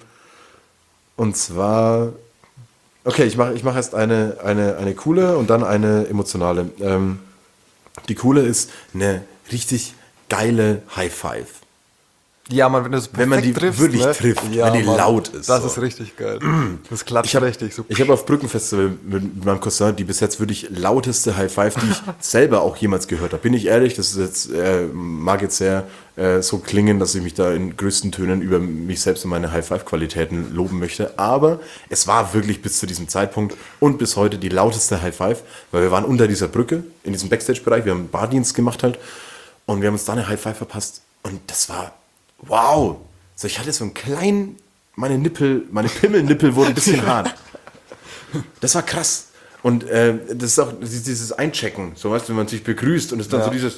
und zwar. Okay, ich mache ich mach erst eine, eine, eine coole und dann eine emotionale. Ähm, die coole ist eine richtig geile High Five. Ja, man, wenn du es Wenn man die perfekt wirklich ne? trifft, ja, wenn die Mann, laut ist, Das so. ist richtig geil. Das klatscht Ich habe richtig. So. ich hab auf Brückenfestival mit, mit meinem Cousin die bis jetzt wirklich lauteste High Five, die ich selber auch jemals gehört habe. Bin ich ehrlich, das ist jetzt, äh, mag jetzt sehr äh, so klingen, dass ich mich da in größten Tönen über mich selbst und meine High Five Qualitäten loben möchte. Aber es war wirklich bis zu diesem Zeitpunkt und bis heute die lauteste High Five, weil wir waren unter dieser Brücke in diesem Backstage-Bereich, wir haben einen Bardienst gemacht halt und wir haben uns da eine High Five verpasst und das war wow. So, ich hatte so einen kleinen, meine Nippel, meine Pimmelnippel wurden ein bisschen hart. Das war krass. Und äh, das ist auch dieses Einchecken, so weißt du, wenn man sich begrüßt und es ist dann Ja. so dieses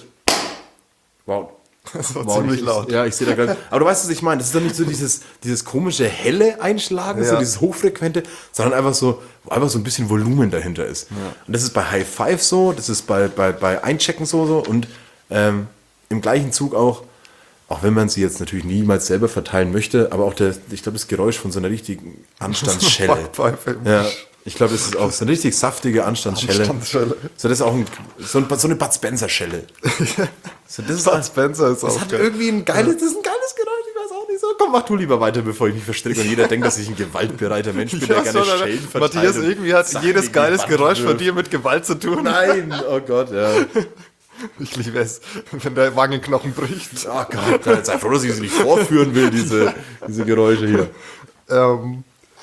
wow. Das war Wow, ziemlich ich, laut. Ja, ich sehe da gerade. Aber du weißt, was ich meine. Das ist doch nicht so dieses, dieses komische helle Einschlagen, so Ja. dieses hochfrequente, sondern einfach so, wo einfach so ein bisschen Volumen dahinter ist. Und das ist bei High Five so, das ist bei, bei, bei Einchecken so, so und ähm, im gleichen Zug auch, auch wenn man sie jetzt natürlich niemals selber verteilen möchte, aber auch der, ich glaube, das Geräusch von so einer richtigen Anstandsschelle. Backpfeife. Ja, ich glaube, das ist auch so eine richtig saftige Anstandsschelle. Anstandsschelle. So, das ist auch ein, so, ein, so eine Bud Spencer-Schelle. So, das ist Bud Spencer ist das auch hat geil. irgendwie ein geiles, das ist ein geiles Geräusch, ich weiß auch nicht so. Komm, mach du lieber weiter, bevor ich mich verstricke und jeder denkt, dass ich ein gewaltbereiter Mensch bin, der Ja, gerne so, Schellen verteilt. Matthias, und irgendwie hat Sachen jedes gegen die geiles Wand Geräusch von wirft. dir mit Gewalt zu tun. Nein, oh Gott, ja. Ich liebe es, wenn der Wangenknochen bricht. Oh Gott, sei froh, dass ich sie nicht vorführen will, diese, diese Geräusche hier. Ähm,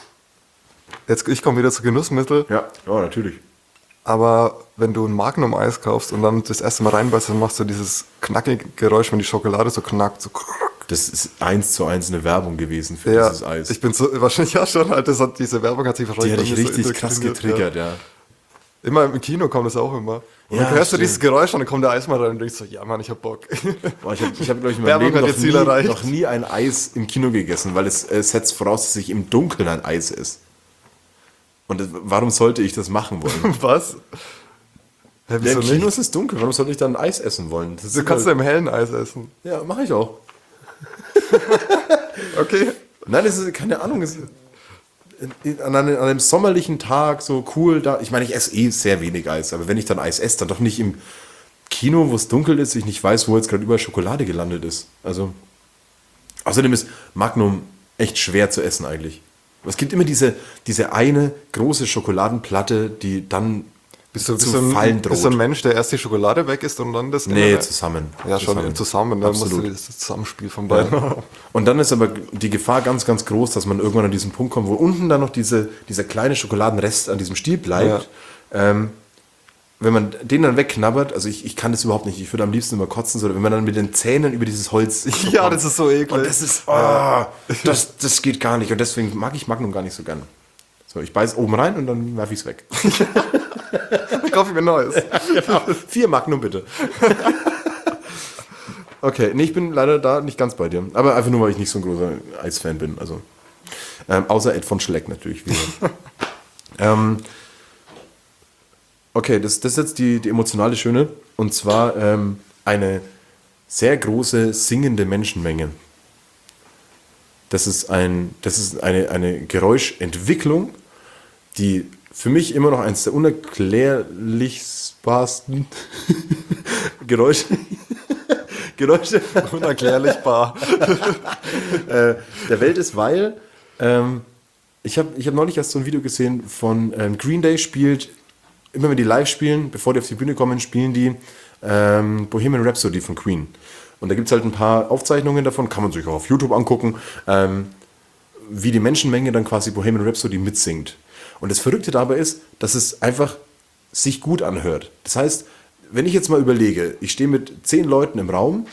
jetzt, ich komme wieder zu Genussmittel, Ja, ja, natürlich. aber wenn du ein Magnum-Eis kaufst und dann das erste Mal reinbeißt, dann machst du dieses knackige Geräusch, wenn die Schokolade so knackt. So Das ist eins zu eins eine Werbung gewesen für Ja, dieses Eis. ich bin so, wahrscheinlich ja schon, halt, das hat, diese Werbung hat sich Die wahrscheinlich hat bei dich mir so richtig krass indoktriniert, getriggert, ja. Ja. Immer im Kino kommt das auch immer. Und Ja, dann hörst du stimmt. dieses Geräusch und dann kommt der Eismann rein und denkst so, ja Mann, ich hab Bock. Boah, ich habe, ich hab, glaube ich, in meinem Werbung Leben hat noch ihr Ziel nie, erreicht. noch nie ein Eis im Kino gegessen, weil es, es setzt voraus, dass ich im Dunkeln ein Eis esse. Und das, warum sollte ich das machen wollen? Was? Hä, Ja, wieso Im Kino nicht? ist es dunkel, warum sollte ich dann ein Eis essen wollen? Das ist Du kannst immer- ja im hellen Eis essen. Ja, mache ich auch. Okay. Nein, das ist keine Ahnung. Es, an, einem, an einem sommerlichen Tag so cool da. Ich meine, ich esse eh sehr wenig Eis, aber wenn ich dann Eis esse, dann doch nicht im Kino, wo es dunkel ist, ich nicht weiß, wo jetzt gerade überall Schokolade gelandet ist. Also außerdem ist Magnum echt schwer zu essen eigentlich. Es gibt immer diese, diese eine große Schokoladenplatte, die dann Bist du, zu bist, du ein, fallen droht. bist du ein Mensch, der erst die Schokolade weg isst und dann das Nee, generell? zusammen. Ja, schon zusammen. Dann musst Absolut. du das Zusammenspiel von beiden. Und dann ist aber die Gefahr ganz, ganz groß, dass man irgendwann an diesen Punkt kommt, wo unten dann noch diese, dieser kleine Schokoladenrest an diesem Stiel bleibt. Ähm, wenn man den dann wegknabbert, also ich, ich kann das überhaupt nicht, ich würde am liebsten immer kotzen, so, wenn man dann mit den Zähnen über dieses Holz... Ja, das ist so eklig. Und das ist, oh, das, das geht gar nicht. Und deswegen mag ich Magnum gar nicht so gern. So, ich beiß oben rein und dann werfe ich es weg. Ich kaufe mir Neues. Genau. Vier Magnum bitte. Okay, nee, ich bin leider da nicht ganz bei dir. Aber einfach nur, weil ich nicht so ein großer Eisfan bin. Also, ähm, außer Ed von Schleck natürlich wieder. ähm, okay, das, das ist jetzt die, die emotionale Schöne. Und zwar ähm, eine sehr große singende Menschenmenge. Das ist, ein, das ist eine, eine Geräuschentwicklung, die für mich immer noch eines der unerklärlichsten Geräusche, Geräusche Unerklärlichbar. äh, der Welt ist, weil ähm, ich habe ich hab neulich erst so ein Video gesehen von ähm, Green Day spielt, immer wenn die live spielen, bevor die auf die Bühne kommen, spielen die ähm, Bohemian Rhapsody von Queen. Und da gibt es halt ein paar Aufzeichnungen davon, kann man sich auch auf YouTube angucken, ähm, wie die Menschenmenge dann quasi Bohemian Rhapsody mitsingt. Und das Verrückte dabei ist, dass es einfach sich gut anhört. Das heißt, wenn ich jetzt mal überlege, ich stehe mit zehn Leuten im Raum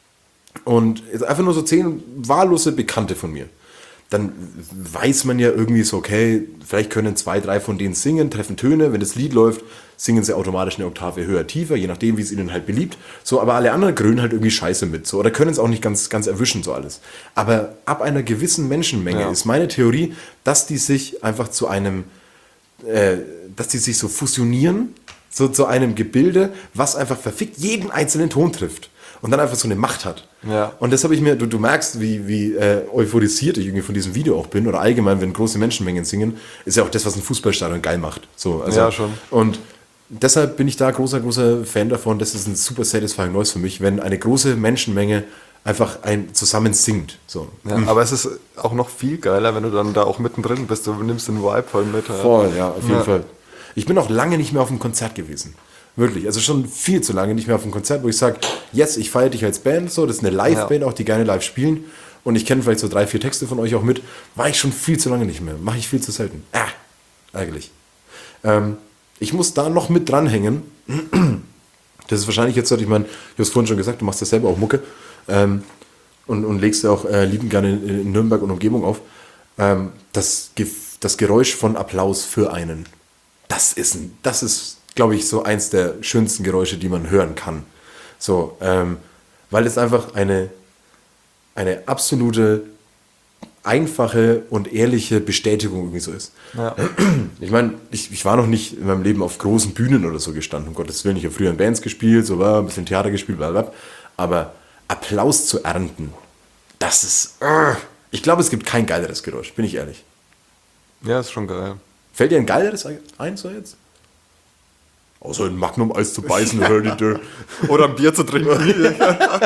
und jetzt einfach nur so zehn wahllose Bekannte von mir, dann weiß man ja irgendwie so, okay, vielleicht können zwei, drei von denen singen, treffen Töne, wenn das Lied läuft, singen sie automatisch eine Oktave höher, tiefer, je nachdem, wie es ihnen halt beliebt. So, aber alle anderen grölen halt irgendwie scheiße mit, so, oder können es auch nicht ganz, ganz erwischen, so alles. Aber ab einer gewissen Menschenmenge Ja. ist meine Theorie, dass die sich einfach zu einem, äh, dass die sich so fusionieren, so zu einem Gebilde, was einfach verfickt jeden einzelnen Ton trifft. Und dann einfach so eine Macht hat. Ja. Und das habe ich mir, du, du merkst, wie, wie äh, euphorisiert ich irgendwie von diesem Video auch bin, oder allgemein, wenn große Menschenmengen singen, ist ja auch das, was ein Fußballstadion geil macht. So, also, Ja, schon. Und deshalb bin ich da großer, großer Fan davon. Das ist ein super satisfying Noise für mich, wenn eine große Menschenmenge einfach ein zusammen singt. So. Ja, aber es ist auch noch viel geiler, wenn du dann da auch mittendrin bist. Du nimmst den Vibe voll mit. Ja. Voll, ja, auf jeden Ja. Fall. Ich bin auch lange nicht mehr auf einem Konzert gewesen. Wirklich, also schon viel zu lange nicht mehr auf einem Konzert, wo ich sage, yes, ich feiere dich als Band, so, das ist eine Live-Band Ja. auch, die gerne live spielen und ich kenne vielleicht so drei, vier Texte von euch auch mit, war ich schon viel zu lange nicht mehr, mache ich viel zu selten. Ah, ärgerlich. Ähm, ich muss da noch mit dranhängen, das ist wahrscheinlich jetzt, ich meine, ich habe es vorhin schon gesagt, du machst ja selber auch Mucke ähm, und, und legst ja auch äh, liebend gerne in, in Nürnberg und Umgebung auf, ähm, das, Ge- das Geräusch von Applaus für einen, das ist, ein, das ist glaube ich, so eins der schönsten Geräusche, die man hören kann. So, ähm, weil es einfach eine, eine absolute, einfache und ehrliche Bestätigung irgendwie so ist. Ja. Ich meine, ich, ich war noch nicht in meinem Leben auf großen Bühnen oder so gestanden, um Gottes Willen. Ich habe früher in Bands gespielt, so war ein bisschen Theater gespielt, blablabla. Aber Applaus zu ernten, das ist, uh, ich glaube, es gibt kein geileres Geräusch, bin ich ehrlich. Ja, ist schon geil. Fällt dir ein geileres ein, so jetzt? Außer ein Magnum-Eis zu beißen, hör die Dö. Oder ein Bier zu trinken.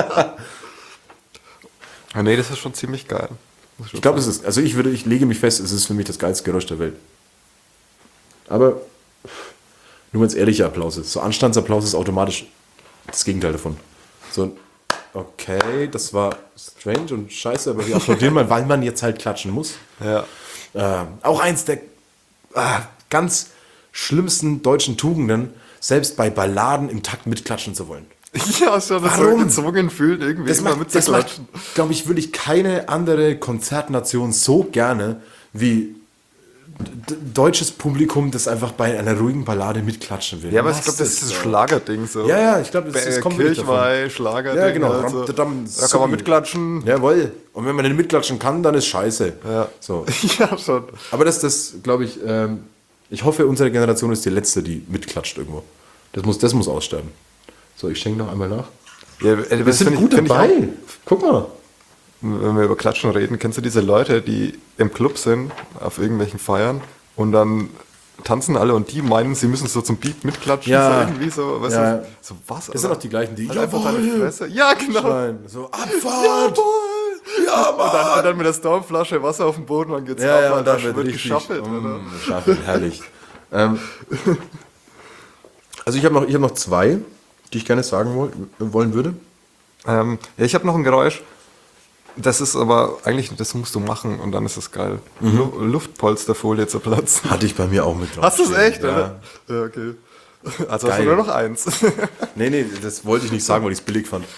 Ja, nee, das ist schon ziemlich geil. Muss Ich glaube, es ist, also ich würde, ich lege mich fest, es ist für mich das geilste Geräusch der Welt. Aber nur wenn es ehrlicher Applaus ist. So Anstandsapplaus ist automatisch das Gegenteil davon. So, okay, das war strange und scheiße, aber wir applaudieren mal, weil man jetzt halt klatschen muss. Ja. Äh, auch eins der äh, ganz schlimmsten deutschen Tugenden, selbst bei Balladen im Takt mitklatschen zu wollen. Ja, schon, das Warum? so gezwungen fühlen, irgendwie Das immer macht, das macht mitzuklatschen. glaube ich, wirklich keine andere Konzertnation so gerne wie d- deutsches Publikum, das einfach bei einer ruhigen Ballade mitklatschen will. Ja, aber ich Was glaube, das ist das so? Schlagerding so. Ja, ja, ich glaube, das, das Äh, kommt wirklich davon. Kirchweih, Schlagerding. Ja, genau. Also, Ramtadam, da kann man Subi. mitklatschen. Jawohl. Und wenn man nicht mitklatschen kann, dann ist scheiße. Ja. So. Ja, schon. Aber das, das glaube ich, ähm, ich hoffe, unsere Generation ist die letzte, die mitklatscht irgendwo. Das muss, das muss aussterben. So, ich schenke noch einmal nach. Ja, äh, Wir das sind find gut ich, find ich dabei. auch, Guck mal. wenn wir über Klatschen reden, kennst du diese Leute, die im Club sind, auf irgendwelchen Feiern und dann tanzen alle und die meinen, sie müssen so zum Beat mitklatschen, Ja. so irgendwie so, weißt Ja. du, so was? Das sind auch die gleichen, die Halt einfach deine Fresse. Ja, genau. schreien. So, Abfahrt! Ja, und, dann, und dann mit der Stormflasche Wasser auf dem Boden, dann geht's Ja, ab, ja, und Alter, dann wird wird richtig geschaffelt, oder? mm, geschaffelt, herrlich. ähm, also ich habe noch, ich hab noch zwei, die ich gerne sagen woll, wollen würde. Ähm, ja, ich habe noch ein Geräusch. Das ist aber eigentlich, das musst du machen und dann ist es geil. Mhm. Lu Luftpolsterfolie zu platzen. Hatte ich bei mir auch mit drauf. Hast du es stehen. echt, Ja. oder? Ja, okay. Also hast Geil. du nur noch eins. Nee, nee, das wollte ich nicht sagen, weil ich es billig fand.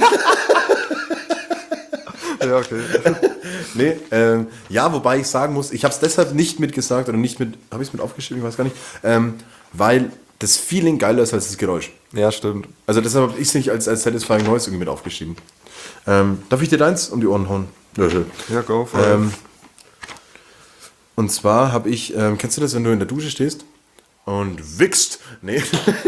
Ja, okay. Nee, ähm, ja, wobei ich sagen muss, ich habe es deshalb nicht mitgesagt oder nicht mit, habe ich es mit aufgeschrieben, ich weiß gar nicht, ähm, weil das Feeling geiler ist als das Geräusch. Ja, stimmt. Also deshalb habe ich es nicht als, als Satisfying Noise irgendwie mit aufgeschrieben. Ähm, darf ich dir deins um die Ohren hauen? Ja, schön. Ja, go for Ähm, it. und zwar habe ich, ähm, kennst du das, wenn du in der Dusche stehst und wichst? Nee.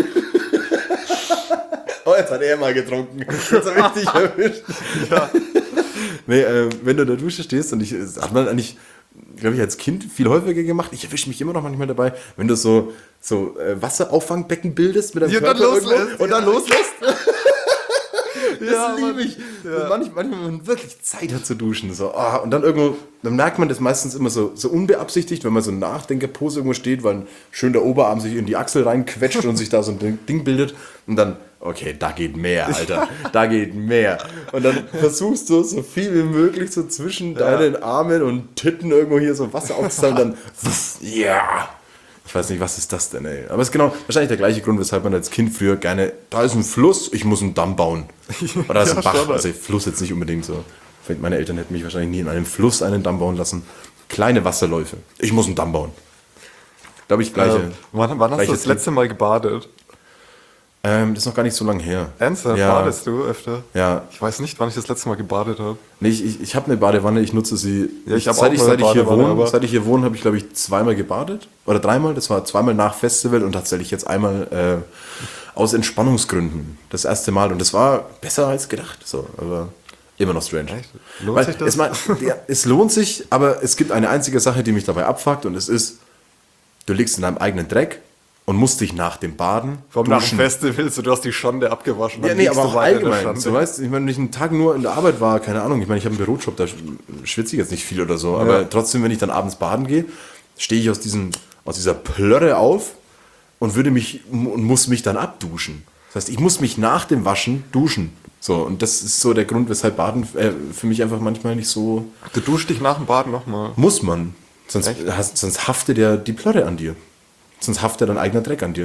Oh, jetzt hat er mal getrunken. Jetzt habe ich dich erwischt. Ja. Nee, äh, wenn du in der Dusche stehst und ich, das hat man eigentlich, glaube ich, als Kind viel häufiger gemacht. Ich erwische mich immer noch manchmal dabei, wenn du so, so äh, Wasserauffangbecken bildest mit deinem Ja, dann Körper loslässt, irgendwo und ja. dann loslässt. Das Ja, liebe Mann. ich. Und Manchmal, manchmal, wenn man wirklich Zeit hat zu duschen. So, ah, und dann irgendwo, dann merkt man das meistens immer so, so unbeabsichtigt, wenn man so in Nachdenkerpose irgendwo steht, weil schön der Oberarm sich in die Achsel reinquetscht und sich da so ein Ding- Ding bildet. Und dann, okay, da geht mehr, Alter. Da geht mehr. Und dann versuchst du so viel wie möglich so zwischen deinen Armen und Titten irgendwo hier so Wasser aufzusammeln und dann, ja. Ich weiß nicht, was ist das denn, ey? Aber es ist genau wahrscheinlich der gleiche Grund, weshalb man als Kind früher gerne, da ist ein Fluss, ich muss einen Damm bauen. Oder da ist Ja, ein Bach, schon, also Fluss jetzt nicht unbedingt so. Meine Eltern hätten mich wahrscheinlich nie in einem Fluss einen Damm bauen lassen. Kleine Wasserläufe. Ich muss einen Damm bauen. Glaube ich, gleiche. Ähm, wann wann hast du gleiches das letzte Mal gebadet? Ähm, das ist noch gar nicht so lange her. Ernsthaft? Ja. Badest du öfter? Ja. Ich weiß nicht, wann ich das letzte Mal gebadet habe. Nee, ich, ich, ich habe eine Badewanne, ich nutze sie. Ja, ich hab seit auch ich, eine seit ich hier Badewanne, wohne, aber- seit ich hier wohne, habe ich, glaube ich, zweimal gebadet. Oder dreimal. Das war zweimal nach Festival und tatsächlich jetzt einmal äh, aus Entspannungsgründen. Das erste Mal. Und das war besser als gedacht. So, aber immer noch strange. Echt? Lohnt Weil sich das? Es, mein, ja, es lohnt sich, aber es gibt eine einzige Sache, die mich dabei abfuckt. Und es ist, du liegst in deinem eigenen Dreck und musst dich nach dem Baden Vom nach dem duschen. Festival, so du hast die Schande abgewaschen. Ja, dann nee, liegst aber du auch weiter in der allgemein. Schande. So, weißt, ich meine, wenn ich einen Tag nur in der Arbeit war, keine Ahnung, ich meine, ich habe einen Bürojob, da schwitze ich jetzt nicht viel oder so, aber Ja. trotzdem, wenn ich dann abends baden gehe, stehe ich aus, diesem, aus dieser Plörre auf und würde mich und muss mich dann abduschen. Das heißt, ich muss mich nach dem Waschen duschen. So, und das ist so der Grund, weshalb Baden äh, für mich einfach manchmal nicht so Du duschst dich nach dem Baden nochmal. muss man. Sonst, Echt? hast, sonst haftet ja die Plörre an dir. Sonst haftet dein eigener Dreck an dir.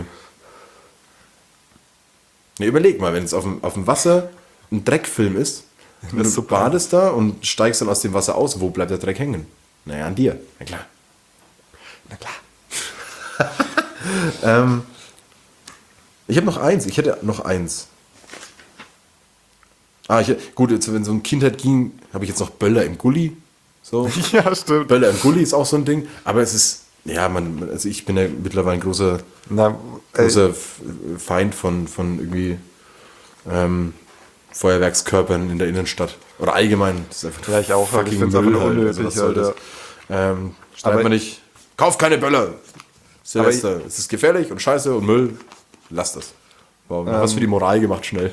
Ne, überleg mal, wenn es auf dem, auf dem Wasser ein Dreckfilm ist, und ist du super. badest da und steigst dann aus dem Wasser aus, wo bleibt der Dreck hängen? Naja, an dir. Na klar. Na klar. ähm, ich habe noch eins. Ich hätte noch eins. Ah, ich, gut, jetzt, wenn so um Kindheit ging, habe ich jetzt noch Böller im Gully. So. Ja, stimmt. Böller im Gully ist auch so ein Ding. Aber es ist, ja, man, also ich bin ja mittlerweile ein großer, Na, ey, großer F- Feind von, von irgendwie ähm, Feuerwerkskörpern in der Innenstadt. Oder allgemein. Das ist einfach Ja, ich auch, aber ich fucking find's einfach Müll nur halt. unnötig, was soll das? Alter. Ähm, Aber schreibt man ich- nicht, kauf keine Böller. Silvester, es ist gefährlich und scheiße und Müll. Lass das. Wow, Ähm. was für die Moral gemacht, schnell.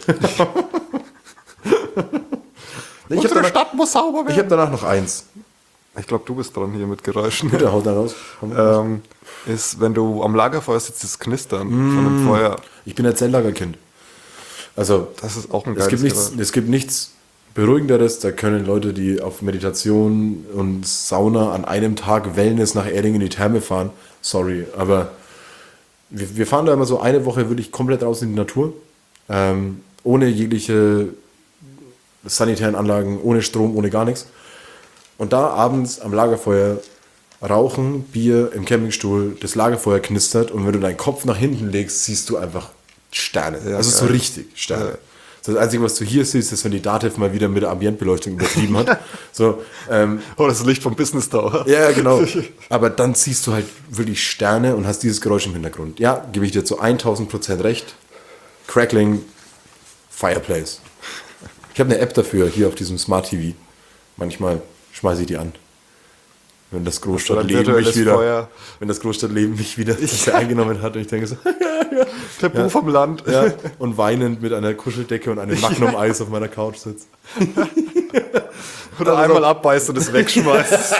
ich habe danach, Stadt muss sauber ich hab danach noch eins. Ich glaube, du bist dran hier mit Geräuschen. Bitte, haut da raus. Komm, raus. ähm, ist, wenn du am Lagerfeuer sitzt, das Knistern Mm. von dem Feuer. Ich bin ein Zelllagerkind. Also, Das ist auch ein es geiles gibt, nichts, Geräusch. es gibt nichts Beruhigenderes. Da können Leute, die auf Meditation und Sauna an einem Tag Wellness nach Erding in die Therme fahren, sorry, aber wir, wir fahren da immer so eine Woche wirklich komplett raus in die Natur. Ähm, ohne jegliche sanitären Anlagen, ohne Strom, ohne gar nichts. Und da abends am Lagerfeuer rauchen, Bier im Campingstuhl, das Lagerfeuer knistert und wenn du deinen Kopf nach hinten legst, siehst du einfach Sterne. Ja, also so richtig Sterne. Ja. Das Einzige, was du hier siehst, ist, wenn die Datev mal wieder mit der Ambientbeleuchtung übertrieben hat. So, ähm, Oh, das Licht vom Business Tower. ja, genau. Aber dann siehst du halt wirklich Sterne und hast dieses Geräusch im Hintergrund. Ja, gebe ich dir zu tausend Prozent recht. Crackling Fireplace. Ich habe eine App dafür, hier auf diesem Smart T V. Manchmal schmeiße ich die an. Wenn das Großstadtleben mich virtuelles wieder, Feuer. wenn das Großstadtleben mich wieder das eingenommen hat und ich denke so, Tabu vom Land. ja, und weinend mit einer Kuscheldecke und einem Magnum-Eis auf meiner Couch sitze. Oder einmal abbeißt und es wegschmeißt.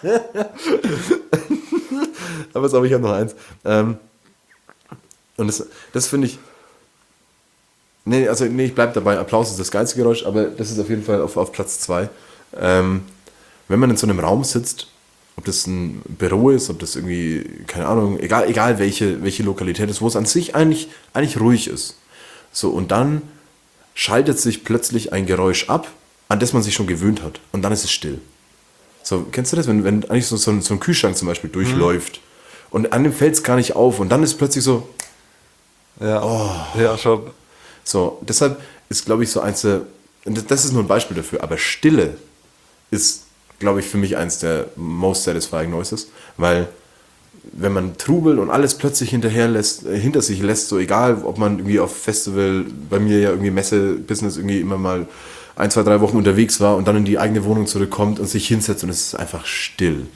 Aber so, ich habe noch eins. Ähm, und das, das finde ich. Nee, also nee, ich bleibe dabei. Applaus ist das geilste Geräusch, aber das ist auf jeden Fall auf, auf Platz zwei. Ähm, wenn man in so einem Raum sitzt, ob das ein Büro ist, ob das irgendwie, keine Ahnung, egal, egal welche, welche Lokalität ist, wo es an sich eigentlich, eigentlich ruhig ist. So, und dann schaltet sich plötzlich ein Geräusch ab, an das man sich schon gewöhnt hat. Und dann ist es still. So, kennst du das? Wenn, wenn eigentlich so, so, ein, so ein Kühlschrank zum Beispiel durchläuft und an dem fällt es gar nicht auf und dann ist plötzlich so, Ja, oh. ja schon. so, deshalb ist, glaube ich, so eins der, und das ist nur ein Beispiel dafür, aber Stille ist, glaube ich, für mich eins der most satisfying noises, weil wenn man Trubel und alles plötzlich hinterher lässt, äh, hinter sich lässt, so egal, ob man irgendwie auf Festival, bei mir ja irgendwie Messe-Business irgendwie immer mal ein, zwei, drei Wochen unterwegs war und dann in die eigene Wohnung zurückkommt und sich hinsetzt und es ist einfach still.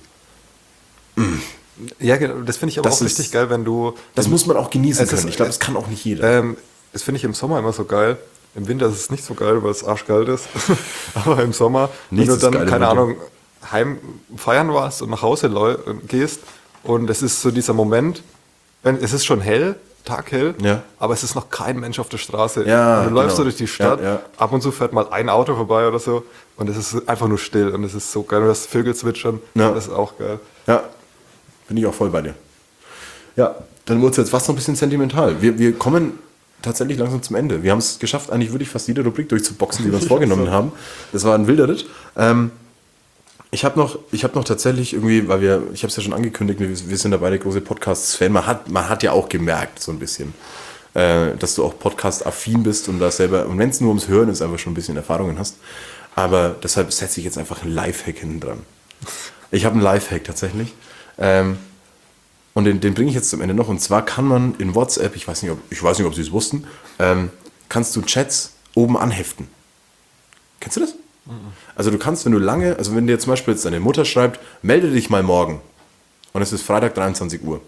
Ja, genau, das finde ich aber Das auch ist- richtig geil, wenn du... Das muss man auch genießen Es ist- können. Ich glaube, das kann auch nicht jeder. Ähm, das finde ich im Sommer immer so geil. Im Winter ist es nicht so geil, weil es arschkalt ist. Aber im Sommer, Nichts wenn ist du dann, geil im keine Winter. Ahnung, heim feiern warst und nach Hause leu- gehst und es ist so dieser Moment, wenn es ist schon hell, taghell, Ja. aber es ist noch kein Mensch auf der Straße. Ja, und du läufst genau. so durch die Stadt, Ja, ja. ab und zu fährt mal ein Auto vorbei oder so und es ist einfach nur still und es ist so geil. Und das Vögel zwitschern, Ja. das ist auch geil. Ja, bin ich auch voll bei dir. Ja, dann wurde es jetzt fast noch ein bisschen sentimental. Wir, wir kommen tatsächlich langsam zum Ende. Wir haben es geschafft, eigentlich wirklich fast jede Rubrik durchzuboxen, die wir uns vorgenommen haben. Das war ein wilder Ritt. Ähm, ich habe noch, ich hab noch tatsächlich irgendwie, weil wir, ich habe es ja schon angekündigt, wir, wir sind da beide große Podcasts-Fan. Man hat, man hat ja auch gemerkt, so ein bisschen, äh, dass du auch Podcast-affin bist und da selber, und wenn es nur ums Hören ist, einfach schon ein bisschen Erfahrungen hast. Aber deshalb setze ich jetzt einfach einen Lifehack hinten dran. Ich habe einen Lifehack tatsächlich. Ähm, Und den, den bringe ich jetzt zum Ende noch. Und zwar kann man in WhatsApp, ich weiß nicht, ob, ich weiß nicht, ob Sie es wussten, ähm, kannst du Chats oben anheften. Kennst du das? Also du kannst, wenn du lange, also wenn dir zum Beispiel jetzt deine Mutter schreibt, melde dich mal morgen. Und es ist Freitag dreiundzwanzig Uhr.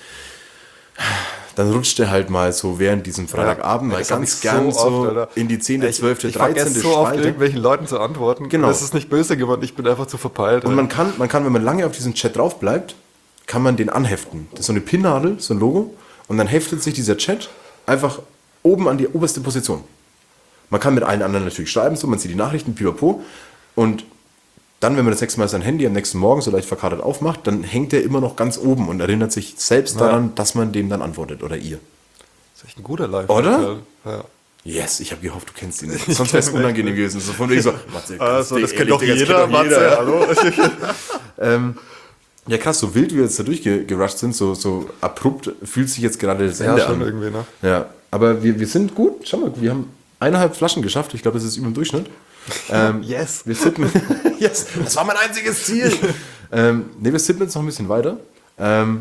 Dann rutscht der halt mal so während diesem Freitagabend mal das hab ganz ich gern so so, oft, Alter. in die zehnte, Ich, zwölfte, ich vergesse dreizehnte so oft Spalte. irgendwelchen Leuten zu antworten. Genau. Das ist nicht böse geworden, ich bin einfach zu verpeilt. Und man kann, man kann, wenn man lange auf diesen Chat drauf bleibt, kann man den anheften. Das ist so eine Pinnadel, so ein Logo. Und dann heftet sich dieser Chat einfach oben an die oberste Position. Man kann mit allen anderen natürlich schreiben, so, man sieht die Nachrichten, pipapo. Und dann, wenn man das nächste Mal sein Handy am nächsten Morgen so leicht verkatert aufmacht, dann hängt der immer noch ganz oben und erinnert sich selbst Ja. daran, dass man dem dann antwortet oder ihr. Das ist echt ein guter Live. Oder? Ja. Yes, ich habe gehofft, du kennst ihn nicht. Sonst wäre es unangenehm gewesen. So von wegen so, Matze, Also, ganz das dick, kennt ehrlich, doch Digga, das jeder, kennt doch Matze, jeder. hallo. Ja, krass, so wild wie wir jetzt da durchgerusht sind, so, so abrupt fühlt sich jetzt gerade das Ja, Ende schon an. irgendwie, ne? Ja, aber wir, wir sind gut. Schau mal, wir haben eineinhalb Flaschen geschafft. Ich glaube, das ist über dem Durchschnitt. Ähm, Yes. Wir sippen. Yes, das war mein einziges Ziel. ähm, ne, wir sippen jetzt noch ein bisschen weiter. Ähm,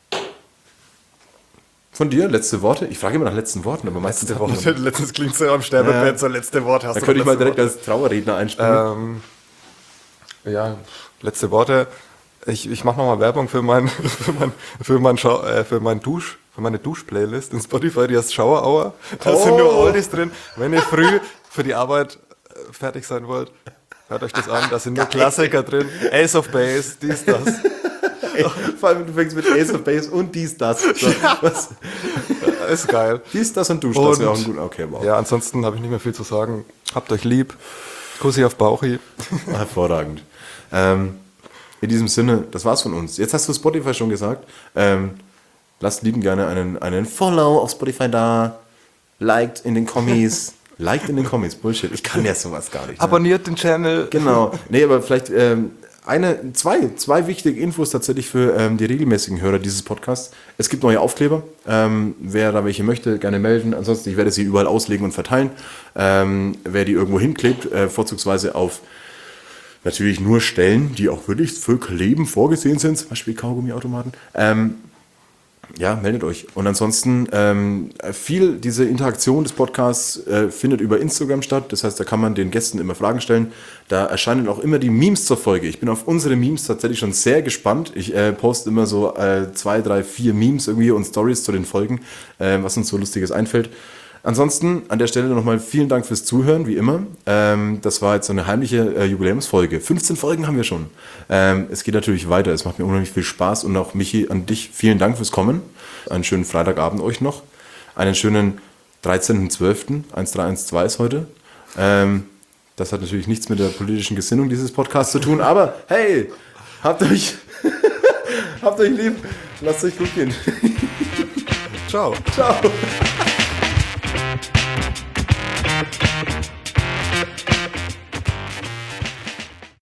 von dir, letzte Worte. Ich frage immer nach letzten Worten, aber meistens Letzte hat man- Worte. Letztens klingt so am Sterbebett, Ja. so letzte Wort hast Da du könnte ich noch mal direkt letzte als Trauerredner einspringen. Worte. Ähm, ja, letzte Worte. Ich, ich mache nochmal Werbung für mein, für mein, für mein, Schau, äh, für mein Dusch, für meine Dusch-Playlist in Spotify, die heißt Shower Hour. Da sind nur Oldies drin. Wenn ihr früh für die Arbeit äh, fertig sein wollt, hört euch das an. Da sind nur Klassiker drin. Ace of Base, dies, das. Ey, vor allem, du fängst mit Ace of Base und dies, das. So, was? Ist geil. Dies, das und Dusch, das wäre auch ein Und- guter. Okay, wow. Ja, ansonsten habe ich nicht mehr viel zu sagen. Habt euch lieb. Kussi auf Bauchi. Hervorragend. Ähm, in diesem Sinne, das war's von uns. Jetzt hast du Spotify schon gesagt. Ähm, lasst lieben gerne einen, einen Follow auf Spotify da. Liked in den Kommis. Liked in den Comments. Bullshit. Ich kann ja sowas gar nicht. Ne? Abonniert den Channel. Genau. Nee, aber vielleicht ähm, eine, zwei, zwei wichtige Infos tatsächlich für ähm, die regelmäßigen Hörer dieses Podcasts. Es gibt neue Aufkleber. Ähm, wer da welche möchte, gerne melden. Ansonsten, ich werde sie überall auslegen und verteilen. Ähm, wer die irgendwo hinklebt, äh, vorzugsweise auf natürlich nur Stellen, die auch wirklich für Kleben vorgesehen sind, zum Beispiel Kaugummiautomaten. Ähm, Ja, meldet euch. Und ansonsten, ähm, viel diese Interaktion des Podcasts äh, findet über Instagram statt. Das heißt, da kann man den Gästen immer Fragen stellen. Da erscheinen auch immer die Memes zur Folge. Ich bin auf unsere Memes tatsächlich schon sehr gespannt. Ich äh, poste immer so äh, zwei, drei, vier Memes irgendwie und Stories zu den Folgen, äh, was uns so Lustiges einfällt. Ansonsten an der Stelle nochmal vielen Dank fürs Zuhören, wie immer. Ähm, das war jetzt so eine heimliche äh, Jubiläumsfolge. fünfzehn Folgen haben wir schon. Ähm, es geht natürlich weiter. Es macht mir unheimlich viel Spaß. Und auch Michi, an dich vielen Dank fürs Kommen. Einen schönen Freitagabend euch noch. Einen schönen dreizehnten zwölften eins drei eins zwei ist heute. Ähm, das hat natürlich nichts mit der politischen Gesinnung dieses Podcasts zu tun. Aber hey, habt euch, habt euch lieb. Lasst euch gut gehen. Ciao. Ciao.